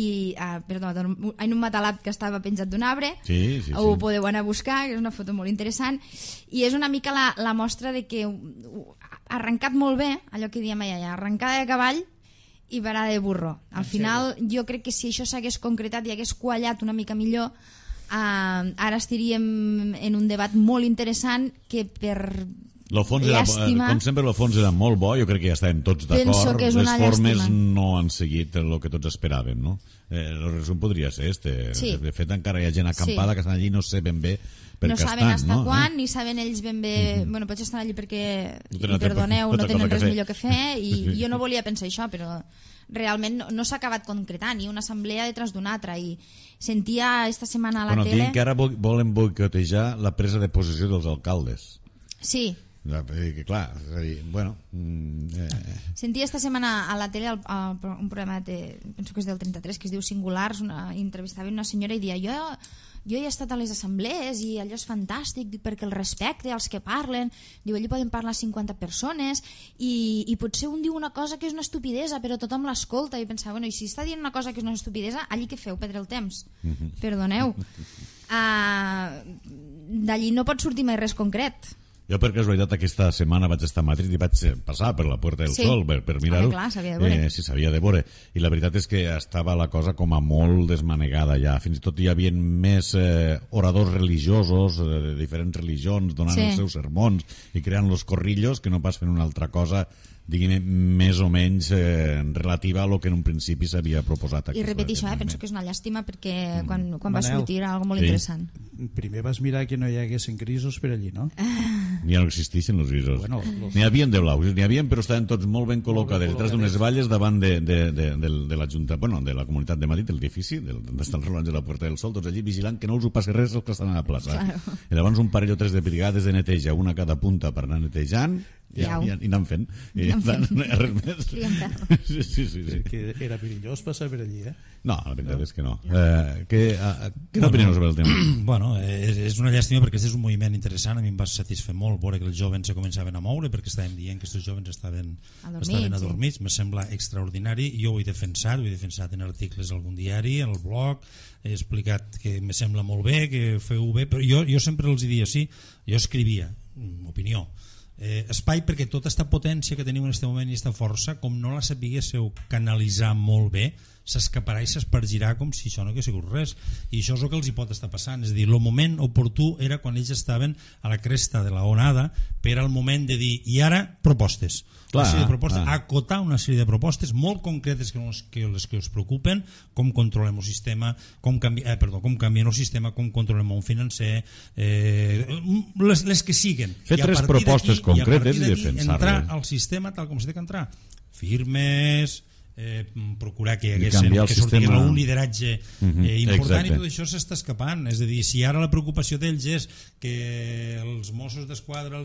en un matalap que estava penjat d'un arbre. Sí. Ho podeu anar a buscar, que és una foto molt interessant i és una mica la mostra de que ha arrencat molt bé allò que diem allà, arrencada de cavall i parada de burro. Al final jo crec que si això s'hagués concretat i hagués quallat una mica millor, ara estaríem en un debat molt interessant que per llàstima... Com sempre el fons era molt bo, jo crec que ja estàvem tots d'acord, les formes no han seguit el que tots esperaven, no? El resum podria ser de fet encara hi ha gent acampada que estan allí no sé ben bé per què estan, no saben fins quan, ni saben ells ben bé potser estan allí perquè, perdoneu, no tenen res millor que fer i jo no volia pensar això, però realment no s'ha acabat concretant i una assemblea detrás d'una altra i sentia esta setmana a la tele... Diuen que ara volen boicotejar la presa de possessió dels alcaldes. Sí, Que clar, és a dir, bueno... Sentia esta setmana a la tele un programa, penso que és del 33, que es diu Singulars, entrevistaven una senyora i dia jo he estat a les assemblees i allò és fantàstic perquè el respecte als que parlen, diu, allí poden parlar 50 persones i potser un diu una cosa que és una estupidesa però tothom l'escolta i pensava, bueno, i si està dient una cosa que és una estupidesa, allí què feu, perdre el temps? Perdoneu. D'allí no pot sortir mai res concret. Jo per casualitat aquesta setmana vaig estar a Madrid i vaig passar per la Puerta del Sol per mirar-ho. S'havia de veure. Sí, s'havia de veure. I la veritat és que estava la cosa com a molt desmanegada ja. Fins i tot hi havia més oradors religiosos de diferents religions donant els seus sermons i creant los corrillos que no pas fent una altra cosa, diguem, més o menys relativa a lo que en un principi s'havia proposat. I repeteixo, penso que és una llàstima perquè quan va sortir era algo molt interessant. Primer vas mirar que no hi haguessin grisos per allí, no? Ja no existeixen els grisos. Bueno, n'hi havien de blaus, n'hi havien, però estaven tots molt ben col·locats detrás d'unes valles davant de la Junta, bueno, de la Comunitat de Madrid, l'edifici, on estan els relats de la Puerta del Sol, tots allí vigilant que no els ho passi res els que estan a la plaça. Claro. I llavors un parell o tres de brigades de neteja, una a cada punta per anar netejant, i anant fent. I res més. Sí. Que era perillós passar per allí, No, la veritat és que no. Què n'opineu sobre el tema? Bueno, és una llàstima perquè aquest és un moviment interessant, a mi em va satisfer molt veure que els jovens se començaven a moure perquè estàvem dient que aquests jovens estaven adormits, me sembla extraordinari, jo ho he defensat en articles a algun diari, en el blog, he explicat que me sembla molt bé, que feu bé, però jo sempre els diria, sí, jo escrivia, opinió, espai perquè tota aquesta potència que tenim en aquest moment i aquesta força, com no la sapiguéssiu canalitzar molt bé, s'escaparà i s'espargirà com si això no hagués sigut res, i això és el que els hi pot estar passant. És a dir, el moment oportú era quan ells estaven a la cresta de la onada, per al moment de dir, i ara propostes, acotar una sèrie de propostes molt concretes que les que us preocupen, com controlem el sistema, com canviem el sistema, com controlem un financer, les que siguen, fer tres propostes concretes i defensar-les, entrar al sistema tal com s'ha d'entrar, firmes, procurar que sortigués un lideratge important. I tot això s'està escapant. És a dir, si ara la preocupació d'ells és que els Mossos d'Esquadra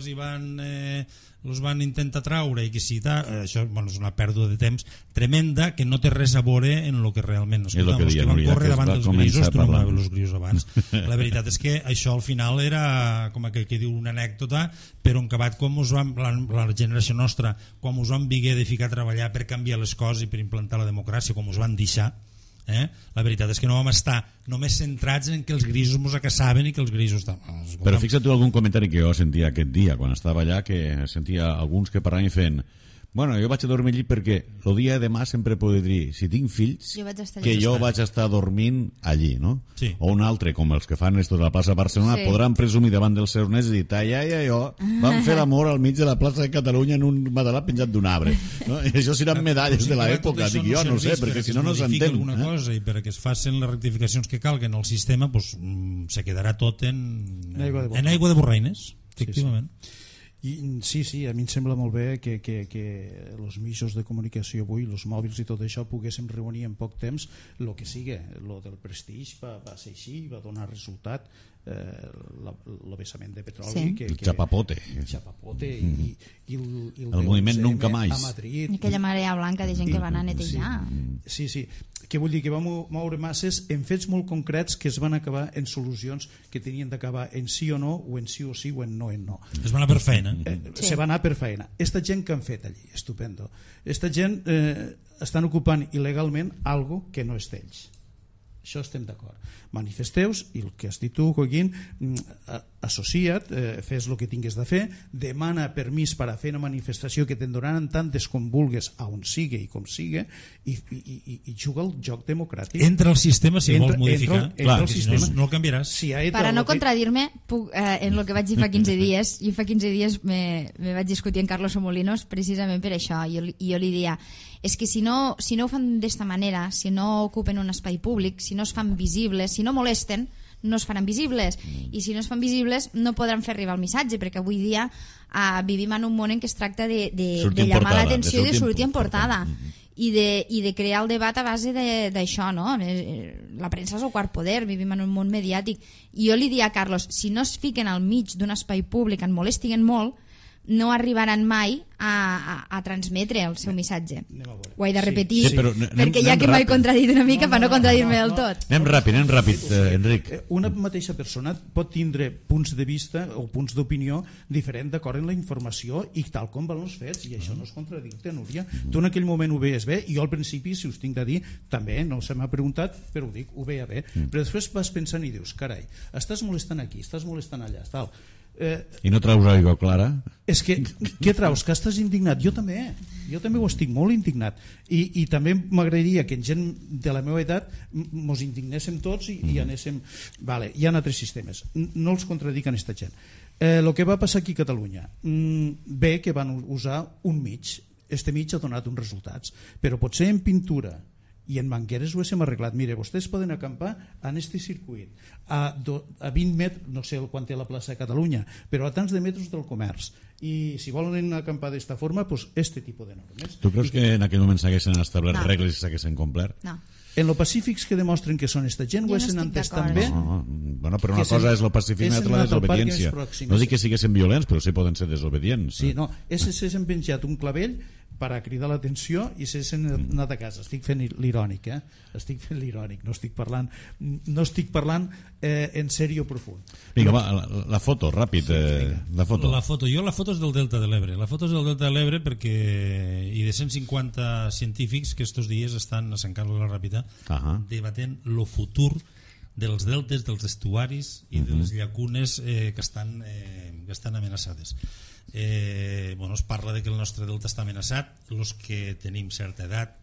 els van intentar traure i que si això és una pèrdua de temps tremenda que no té res a veure en el que realment els que van córrer davant dels grisos, tu no van veure els grisos abans. La veritat és que això al final era com aquell que diu una anècdota, però en acabat com la generació nostra, quan us van vinguer de ficar a treballar per canviar les coses i per implantar la democràcia, com us van deixar, la veritat és que no vam estar només centrats en que els grisos ens acaçaven i que els grisos... Però fixa't tu algun comentari que jo sentia aquest dia quan estava allà, que sentia alguns que parlaven fent bueno, jo vaig a dormir allí perquè el dia de demà sempre podré dir, si tinc fills, que jo vaig estar dormint allí, no? Sí. O un altre, com els que fan esto de la plaça de Barcelona, podran presumir davant dels seus nets i dir, vam fer l'amor al mig de la plaça de Catalunya en un medallà penjat d'un arbre. No? I això seran medalles de l'època, dic jo, no sé, perquè si no s'entén. I perquè es facin les rectificacions que calguen al sistema, se quedarà tot en aigua de borraines, efectivament. Sí, a mi em sembla molt bé que els mitjans de comunicació avui, els mòbils i tot això, poguéssim reunir en poc temps el que sigui. Lo del Prestige va ser així, va donar resultat, el vessament de petroli, el xapapote i el moviment Nunca Más a Madrid, i aquella marea blanca de gent que va anar a netejar. Sí, que vull dir que va moure masses en fets molt concrets que es van acabar en solucions que tenien d'acabar en sí o no, o en sí o sí o en no. Es van anar per feina. Se va anar per feina. Esta gent que han fet allí, estupendo. Esta gent estan ocupant il·legalment algo que no és d'ells. Això estem d'acord. Manifesteus, i el que has dit tu, Joaquín, associa't, fes el que tingues de fer, demana permís per a fer una manifestació que te'n donaran tantes com vulgues a on sigui i com sigui, i juga el joc democràtic. Entra al sistema si vols modificar. Entra al sistema. No el canviaràs. Per a no contradir-me, en el que vaig dir fa 15 dies, jo fa 15 dies me vaig discutir amb Carlos Somolinos precisament per això, i jo li dia, és que si no ho fan d'esta manera, si no ocupen un espai públic, si no es fan visibles, si no molesten, no es faran visibles, i si no es fan visibles no podran fer arribar el missatge, perquè avui dia vivim en un món en què es tracta de llamar l'atenció i de sortir en portada, i de crear el debat a base d'això, no? La premsa és el quart poder, vivim en un món mediàtic, i jo li diria a Carlos, si no es fiquen al mig d'un espai públic, en molestiguen molt, no arribaran mai a transmetre el seu missatge. Ho he de repetir, sí, però perquè ja que m'he contradit una mica per no contradir-me del tot. Anem ràpid, Enric. Una mateixa persona pot tindre punts de vista o punts d'opinió diferent d'acord amb la informació i tal com van els fets, i això no és contradicte, Núria. Tu en aquell moment ho veies bé, i jo al principi, si us tinc de dir, també no se m'ha preguntat, però ho dic, ho veia bé. Però després vas pensant i dius, carai, estàs molestant aquí, estàs molestant allà, tal. I no traus aigua clara? És que, què traus? Que estàs indignat? Jo també ho estic molt indignat, i també m'agradaria que en gent de la meva edat mos indignéssim tots i anéssim... Vale, hi ha altres sistemes, no els contradic en aquesta gent. El que va passar aquí a Catalunya, bé que van usar un mig, este mig ha donat uns resultats, però potser en pintura i en banqueres ho hem arreglat. Mire, vostès poden acampar en este circuit a 20 metres, no sé quant té la plaça de Catalunya, però a tants de metres del comerç, i si volen acampar d'esta forma, pues este tipus de normes. Tu creus que en aquell moment s'haguessin establert regles i s'haguessin complert? No. En lo pacífics que demostren que són esta gent ho haguessin entès també. Bueno, però una cosa és lo pacifisme i l'altra la desobediència. No dic que siguessin violents, però sí poden ser desobedients. Sí, no, s'han penjat un clavell per a cridar l'atenció i s'han anat a casa. Estic fent l'irònic, estic fent l'irònic, no estic parlant en sèrio profund. Vinga, va, la foto, ràpid. La foto és del Delta de l'Ebre. La foto és del Delta de l'Ebre perquè hi de 150 científics que estos dies estan a Sant Carles de la Ràpita debatent lo futur dels deltes, dels estuaris i de les llacunes que estan amenaçades. Es parla de que el nostre delta està amenaçat. Els que tenim certa edat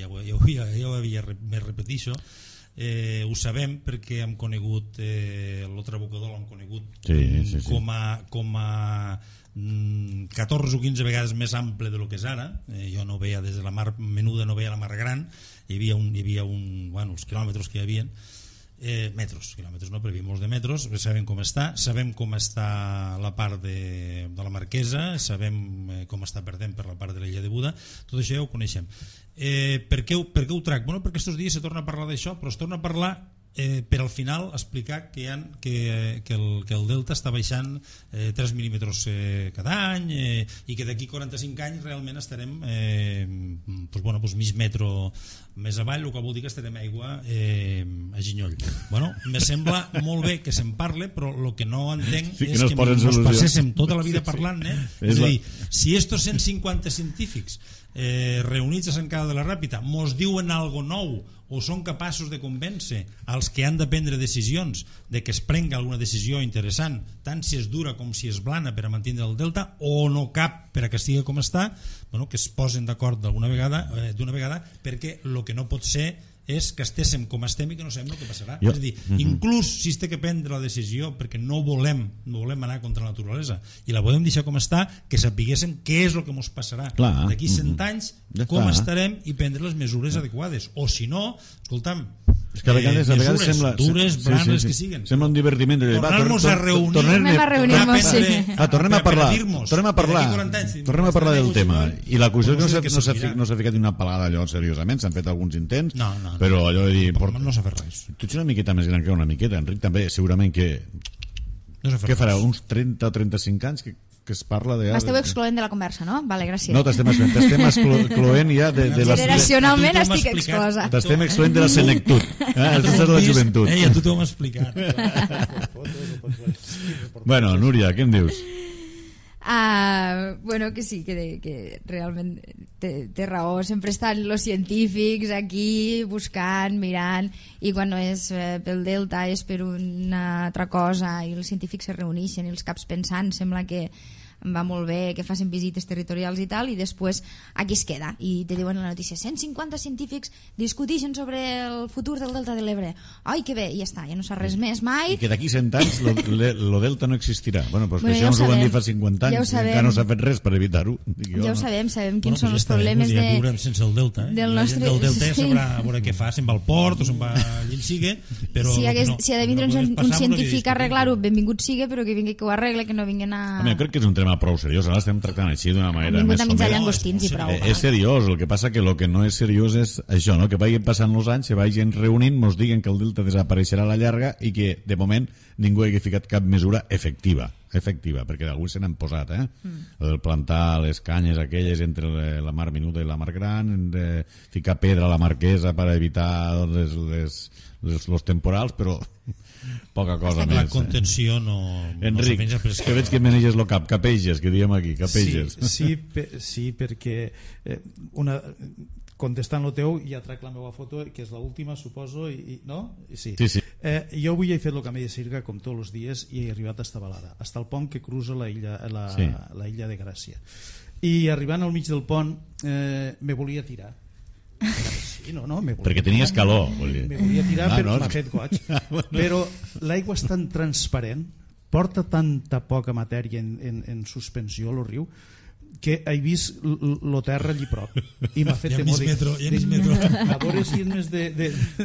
me repeteixo, ho sabem perquè hem conegut l'altre abocador, l'hem conegut com a 14 o 15 vegades més ample de lo que és ara. Jo no veia des de la mar menuda, no veia la mar gran, hi havia els quilòmetres que hi havia, quilòmetres no, però hi havia molts de metros. Sabem com està la part de la Marquesa, sabem com està perdent per la part de l'illa de Buda, tot això ja ho coneixem. Per què ho trac? Bueno, perquè aquests dies se torna a parlar d'això, però es torna a parlar per al final explicar que el delta està baixant 3 mil·límetres cada any, i que d'aquí 45 anys realment estarem mig metro més avall, el que vol dir que estarem aigua a Ginyol. Me sembla molt bé que se'n parle, però el que no entenc és que ens passéssim tota la vida parlant. És a dir, si estos 150 científics reunits a Sant Carles de la Ràpita mos diuen algo nou o són capaços de convèncer als que han de prendre decisions de que es prenga alguna decisió interessant, tant si és dura com si és blana, per a mantenir el delta, o no cap per a que estigui com està, que es posen d'acord d'una vegada, perquè el que no pot ser és que estéssim com estem i que no sabem el que passarà. És a dir, inclús si es té que prendre la decisió perquè no volem anar contra la naturalesa i la podem deixar com està, que sapiguéssim què és el que ens passarà d'aquí 100 anys, com estarem, i prendre les mesures adequades. O si no, escolta'm, és que a vegades sembla dures, blanes, que siguen. Sembla un divertiment. Tornem-nos a reunir. Tornem a parlar del tema. I la qüestió és que no s'ha ficat una palada allò seriosament. S'han fet alguns intents, però allò de dir... No s'ha fet res. Tu ets una miqueta més gran que una miqueta, Enric, també, segurament que... Què farà? Uns 30 o 35 anys que es parla de... M'esteu excloent de la conversa, no? Vale, gràcies. No, t'estem excloent ja de la... Generacionalment estic exclosa. T'estem excloent de la senectut. Aquesta és la joventut. Ja tu t'ho hem explicat. Bueno, Núria, què em dius? Que sí, que realment té raó. Sempre estan els científics aquí buscant, mirant, i quan no és pel delta és per una altra cosa, i els científics se reuneixen i els caps pensant, sembla que va molt bé que facin visites territorials i tal, i després aquí es queda i te diuen la notícia, 150 científics discuteixen sobre el futur del delta de l'Ebre. Ai, que bé, i ja està, ja no sap res més mai. I que d'aquí 100 anys lo delta no existirà. Bueno, però que això ens ho van dir fa 50 anys, encara no s'ha fet res per evitar-ho. Ja ho sabem quins són els problemes ja viurem sense el delta. Del nostre... El delta sabrà a veure què fa, se'n va al port o se'n va allà en sigue, però si ha de vindre un científic a arreglar-ho, benvingut sigue, però que vingui que ho arregle, que no vinguin a... Crec que és un tema prou seriós, ara l'estem tractant així d'una manera més o menys. És seriós, el que passa que el que no és seriós és això, no? Que vagin passant els anys, se vagin reunint, mos diguen que el delta desapareixerà a la llarga i que de moment ningú hagi ficat cap mesura efectiva. efectiva, perquè alguns se n'han posat, el plantar les canyes aquelles entre la mar minuta i la mar gran, de ficar pedra a la marquesa per evitar els temporals, però poca cosa més. La contenció no... Enric, que veig que maneges el cap, capelles, que diem aquí, capelles. Sí, perquè contestant lo teu ja trac la meva foto, que és l'última, suposo, no? Sí. Jo avui he fet el camí de Sirga com tots els dies i he arribat a esta balada, hasta el pont que cruza la illa de Gràcia, i arribant al mig del pont me volia tirar. Sí, perquè tenies calor, me volia tirar, però m'ha fet goig. Però l'aigua és tan transparent, porta tanta poca matèria en suspensió al riu, que he vist lo terra allí prop i m'ha fet temor a veure si és més de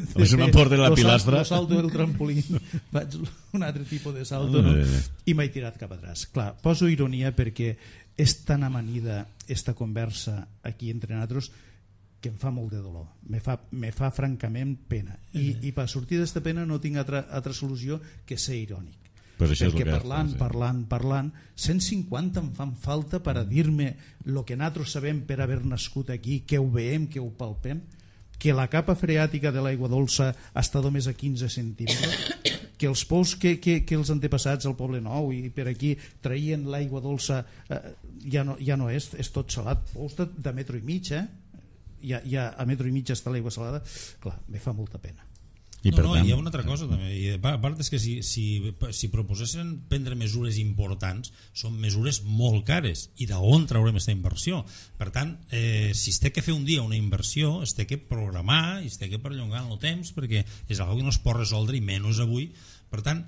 la pilastra, el salto del trampolín, faig un altre tipus de salto, i m'he tirat cap atrás. Clar, poso ironia perquè és tan amanida esta conversa aquí entre nosaltres que em fa molt de dolor, me fa francament pena, i per sortir d'esta pena no tinc altra solució que ser irònic. Perquè parlant 150 em fan falta per a dir-me el que nosaltres sabem per haver nascut aquí, que ho veiem, que ho palpem, que la capa freàtica de l'aigua dolça ha estat només a 15 centímetres, que els pous que els antepassats al Poble Nou i per aquí traien l'aigua dolça ja no és tot salat, pous de metro i mig, ja a metro i mig està l'aigua salada. Clar, me fa molta pena. Hi ha una altra cosa també, i a part és que si proposessin prendre mesures importants, són mesures molt cares, i d'on traurem aquesta inversió? Per tant, si es té que fer un dia una inversió, es té que programar i es té que perllongar en el temps, perquè és una cosa que no es pot resoldre, i menys avui. Per tant,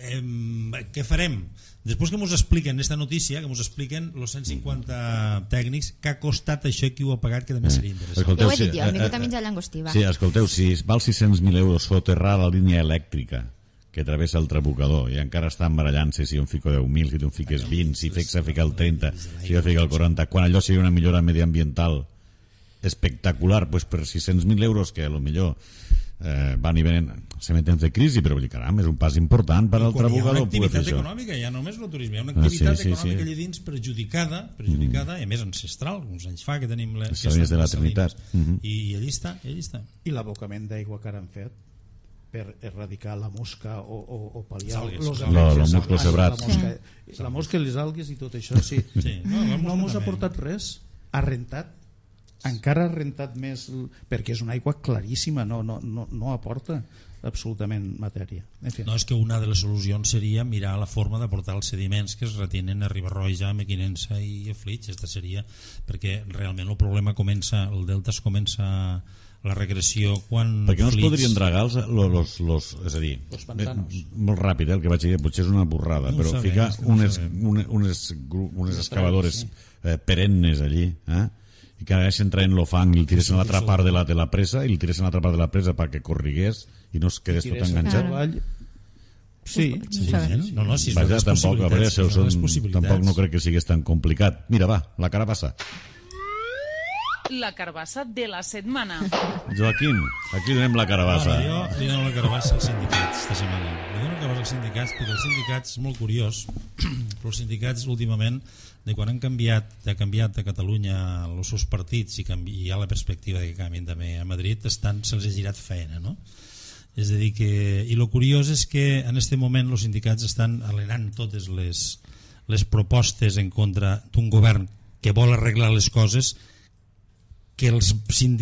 què farem? Després que ens expliquen aquesta notícia, que ens expliquen els 150 tècnics, que ha costat això i qui ho ha pagat, que també seria interessant. Jo ho he dit jo, hem vingut a menjar llangostiva. Sí, escolteu, si val 600.000 euros soterrar la línia elèctrica que travessa el trabucador i encara està embarallant-se si on fico 10.000, si tu en fiques 20, si s'ha ficat el 30, si ha ficat el 40, quan allò seria una millora mediambiental espectacular, pues per 600.000 euros, que a lo millor van i venen, se meten de crisi, però caram, és un pas important per al trabugador poder fer això. Hi ha una activitat econòmica, ja només el turisme, hi ha una activitat econòmica allà dins perjudicada, i a més ancestral, uns anys fa que tenim les salines de la Trinitat, i allí està. I l'abocament d'aigua que ara han fet per erradicar la mosca o pal·liar els musclos, la mosca i les algues i tot això, sí. No mos ha portat res, ha rentat, encara ha rentat més, perquè és una aigua claríssima, no aporta absolutament matèria. No, és que una de les solucions seria mirar la forma d'aportar els sediments que es retenen a Riba-roja, Mequinensa i a Flix. Aquesta seria, perquè realment el problema comença, el delta es comença la regressió quan... Perquè no es podrien dragar és a dir, molt ràpid, el que vaig dir, potser és una borrada, però ficar unes excavadores perennes allí, i que deixen traient el fang i el tires a l'altra part de la presa i el tires a l'altra part de la presa perquè corrigués i no es quedés tot enganxat. Sí. Vaja, tampoc no crec que sigués tan complicat. Mira, va, la carabassa. La carbassa de la setmana. Joaquim, aquí donem la carabassa. Jo li dono la carabassa als sindicats esta setmana. Li dono la carabassa als sindicats perquè els sindicats, és molt curiós, però els sindicats últimament, de quan ha canviat a Catalunya els seus partits i hi ha la perspectiva de que canvien també a Madrid, se'ls ha girat feina, no? És a dir que... I el curiós és que en aquest moment els sindicats estan alenant totes les propostes en contra d'un govern que vol arreglar les coses que els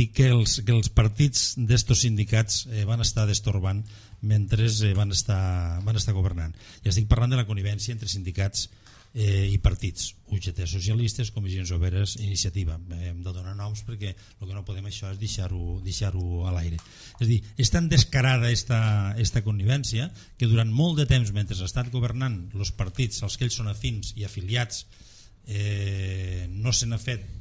partits d'estos sindicats van estar destorbant mentre van estar governant. I estic parlant de la connivència entre sindicats i partits, UGT socialistes, Comissions Obreres, Iniciativa. Hem de donar noms perquè el que no podem això és deixar-ho a l'aire. És a dir, és tan descarada esta connivència que durant molt de temps, mentre ha estat governant els partits als que ells són afins i afiliats, no se n'ha fet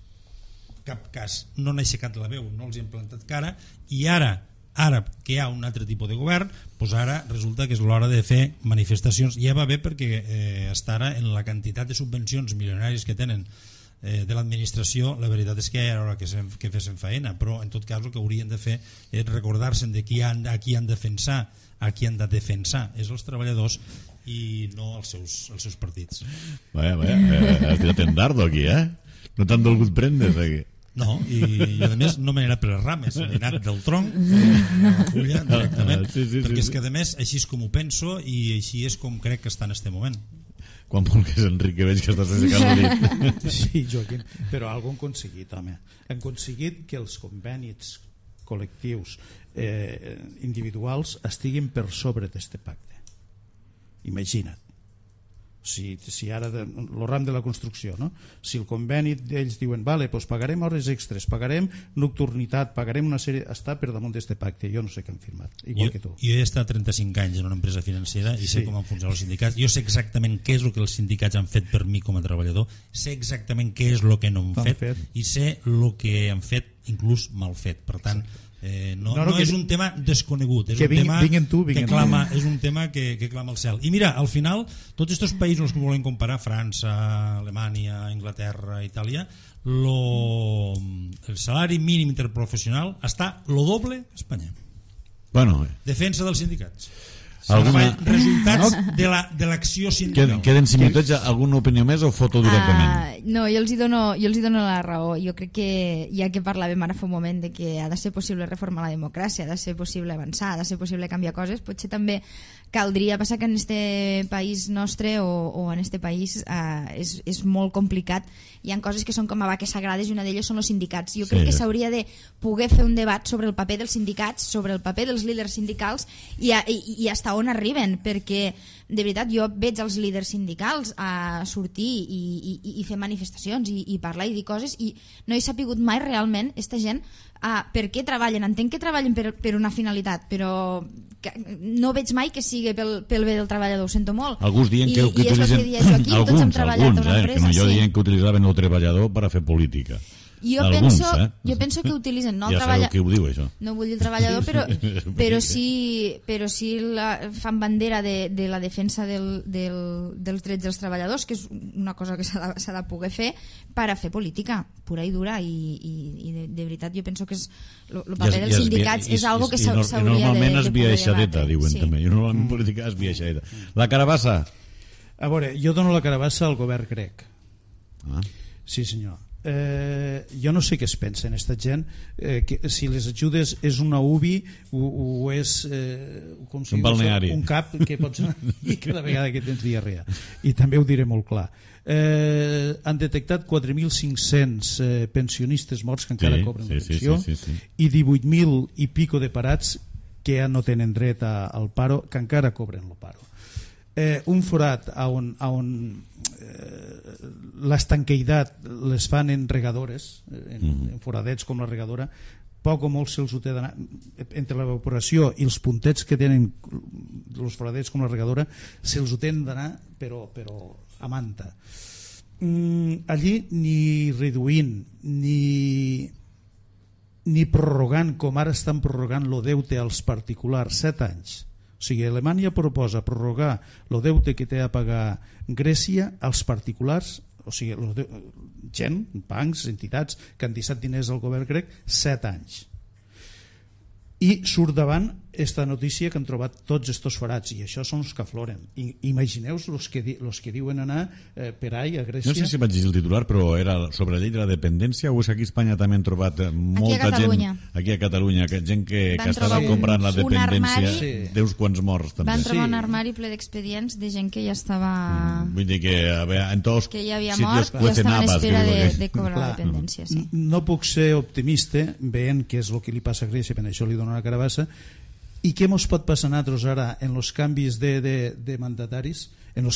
cap cas, no n'ha aixecat la veu, no els hi han plantat cara, i ara que hi ha un altre tipus de govern, doncs ara resulta que és l'hora de fer manifestacions. Ja va bé perquè està ara en la quantitat de subvencions milionàries que tenen de l'administració, la veritat és que hi ha hora que fessin feina, però en tot cas el que haurien de fer és recordar-se'n de a qui han de defensar, és els treballadors, i no als seus partits. Vaya, has tirat en dardo aquí, no t'han dolgut prendre aquí. No, i a més no m'he anat per les rames, m'he anat del tronc a la fulla directament, perquè és que a més així és com ho penso i així és com crec que està en este moment. Quan vulguis, Enric, que veig que estàs aixecant el dit. Sí, Joaquim, però algo han aconseguit, home. Han aconseguit que els convenis col·lectius individuals estiguin per sobre d'este pacte. Imagina't. Si ara el ram de la construcció, no? Si el conveni d'ells diuen vale, doncs pagarem hores extres, pagarem nocturnitat, pagarem una sèrie, està per damunt d'este pacte. Jo no sé què han firmat, igual que tu. Jo he estat 35 anys en una empresa financera i sé com han funcionat els sindicats. Jo sé exactament què és el que els sindicats han fet per mi com a treballador, sé exactament què és el que no han fet i sé el que han fet inclús mal fet. Per tant, no és un tema desconegut, és un tema que clama, és un tema que clama al cel. I mira, al final tots aquests països que volem comparar, França, Alemanya, Anglaterra, Itàlia, el salari mínim interprofessional està lo doble que Espanya. Defensa dels sindicats, resultats de l'acció sindical. Queden 5 minutets. Alguna opinió més o foto directament? No, jo els hi dono la raó. Jo crec que, ja que parlàvem ara fa un moment de que ha de ser possible reformar la democràcia, ha de ser possible avançar, ha de ser possible canviar coses, potser també caldria passar que en este país nostre o en este país és molt complicat. Hi ha coses que són com a vaques sagrades i una d'elles són els sindicats. Jo crec que s'hauria de poder fer un debat sobre el paper dels sindicats, sobre el paper dels líders sindicals i hasta on arriben, perquè de veritat jo veig els líders sindicals a sortir i fer manifestacions i parlar i dir coses i no he sapigut mai realment esta gent per què treballen. Entenc que treballen per una finalitat, però no veig mai que sigui pel bé del treballador, ho sento molt. Alguns diuen que utilitzen que utilitzaven el treballador per a fer política. Jo penso que utilitzen no ja sabeu qui ho diu, això. No vull dir el treballador, però sí fan bandera de la defensa dels drets dels treballadors, que és una cosa que s'ha de poder fer per a fer política pura i dura, i de veritat jo penso que el paper dels sindicats és algo que s'hauria de poder debatre. Normalment és viaixadeta, diuen també. Normalment política és viaixadeta. La carabassa? A veure, jo dono la carabassa al govern grec. Sí, senyor. Jo no sé què es pensa en aquesta gent, si les ajudes és una UBI o és un balneari, un cap que pots anar i cada vegada que tens diarrea. I també ho diré molt clar. Han detectat 4.500 pensionistes morts que encara cobren la pensió i 18.000 i pico de parats que ja no tenen dret al paro, que encara cobren el paro. Un forat on l'estanqueïdat les fan en regadores, en foradets com la regadora, poc o molt se'ls ho té d'anar entre l'evaporació i els puntets que tenen els foradets com la regadora, se'ls ho tenen d'anar però a manta. Allí ni reduint ni prorrogant, com ara estan prorrogant el deute als particulars 7 anys. O sigui, Alemanya proposa prorrogar el deute que té a pagar Grècia als particulars, o sigui, gent, bancs, entitats que han deixat diners al govern grec 7 anys. I surt davant esta notícia que han trobat tots estos forats, i això són els que afloren. Imagineu-vos els que diuen anar per ahí a Grècia. No sé si vaig llegir el titular, però era sobre la llei de la dependència, o és que aquí a Espanya també han trobat molta gent aquí a Catalunya, gent que estava comprant la dependència d'uns quants morts també. Van trobar un armari ple d'expedients de gent que ja estava vull dir que en tots que ja havia mort i estava en espera de cobrar la dependència. No puc ser optimista veient què és el que li passa a Grècia, per això li dono una carabassa. I què ens pot passar a nosaltres ara en els canvis de mandataris,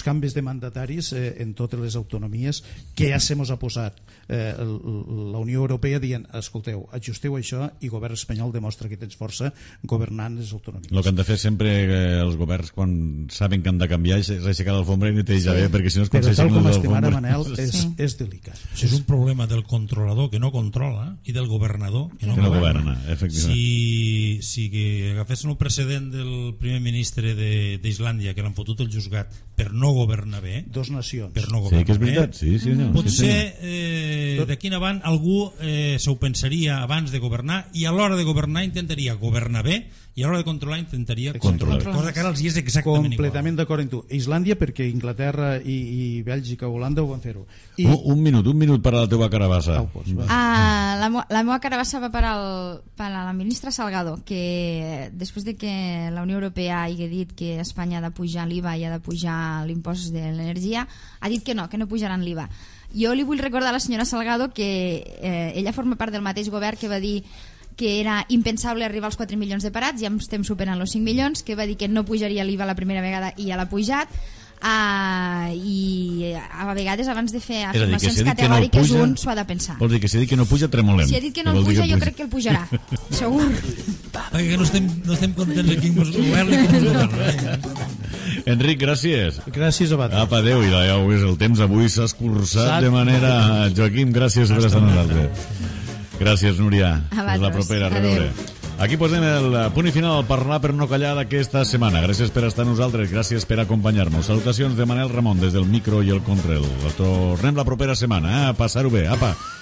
en totes les autonomies que ja se mos ha posat la Unió Europea dient, escolteu, ajusteu això, i el govern espanyol demostra que tens força governant les autonomies. El que han de fer sempre els governs quan saben que han de canviar és aixecar l'alfombra i netejar bé, perquè si no es aconsegueixen les alfombres. Però tal com estem ara, Manel, és delicat. Això és un problema del controlador que no controla i del governador que no governa. Efectivament. Si agafessin el precedent del primer ministre d'Islàndia, que l'han fotut el juzgat per no governar bé, dos nacions, per no governar bé, potser d'aquí en avant algú s'ho pensaria abans de governar, i a l'hora de governar intentaria governar bé i a l'hora de controlar intentaria Controlar. cosa que ara els hi és exactament completament d'acord amb tu. Islàndia, perquè Inglaterra i Bèlgica o Holanda ho van fer-ho. I... Un minut per a la teva carabassa. La meva carabassa va per a la ministra Salgado, que després de que la Unió Europea hagi dit que Espanya ha de pujar l'IVA i ha de pujar l'impost de l'energia, ha dit que no pujaran l'IVA. Jo li vull recordar a la senyora Salgado que ella forma part del mateix govern que va dir que era impensable arribar als 4 milions de parats, ja estem superant els 5 milions, que va dir que no pujaria l'IVA la primera vegada i ja l'ha pujat, i a vegades abans de fer afirmacions categòriques un s'ho ha de pensar. Vol dir que si ha dit que no puja, tremolem. Si ha dit que no el puja, jo crec que el pujarà, segur. Perquè no estem contents aquí amb el govern i com el govern. Enric, gràcies. Gràcies a vosaltres. Apa, adéu, i ja ho és, el temps avui s'ha escurçat de manera... Joaquim, gràcies per estar amb nosaltres. Gràcies, Núria. Fins la propera. Aquí posem el punt i final al Parlar per no callar d'aquesta setmana. Gràcies per estar amb nosaltres, gràcies per acompanyar-nos. Salutacions de Manel Ramon des del micro i el control. Tornem la propera setmana, a passar-ho bé. Apa.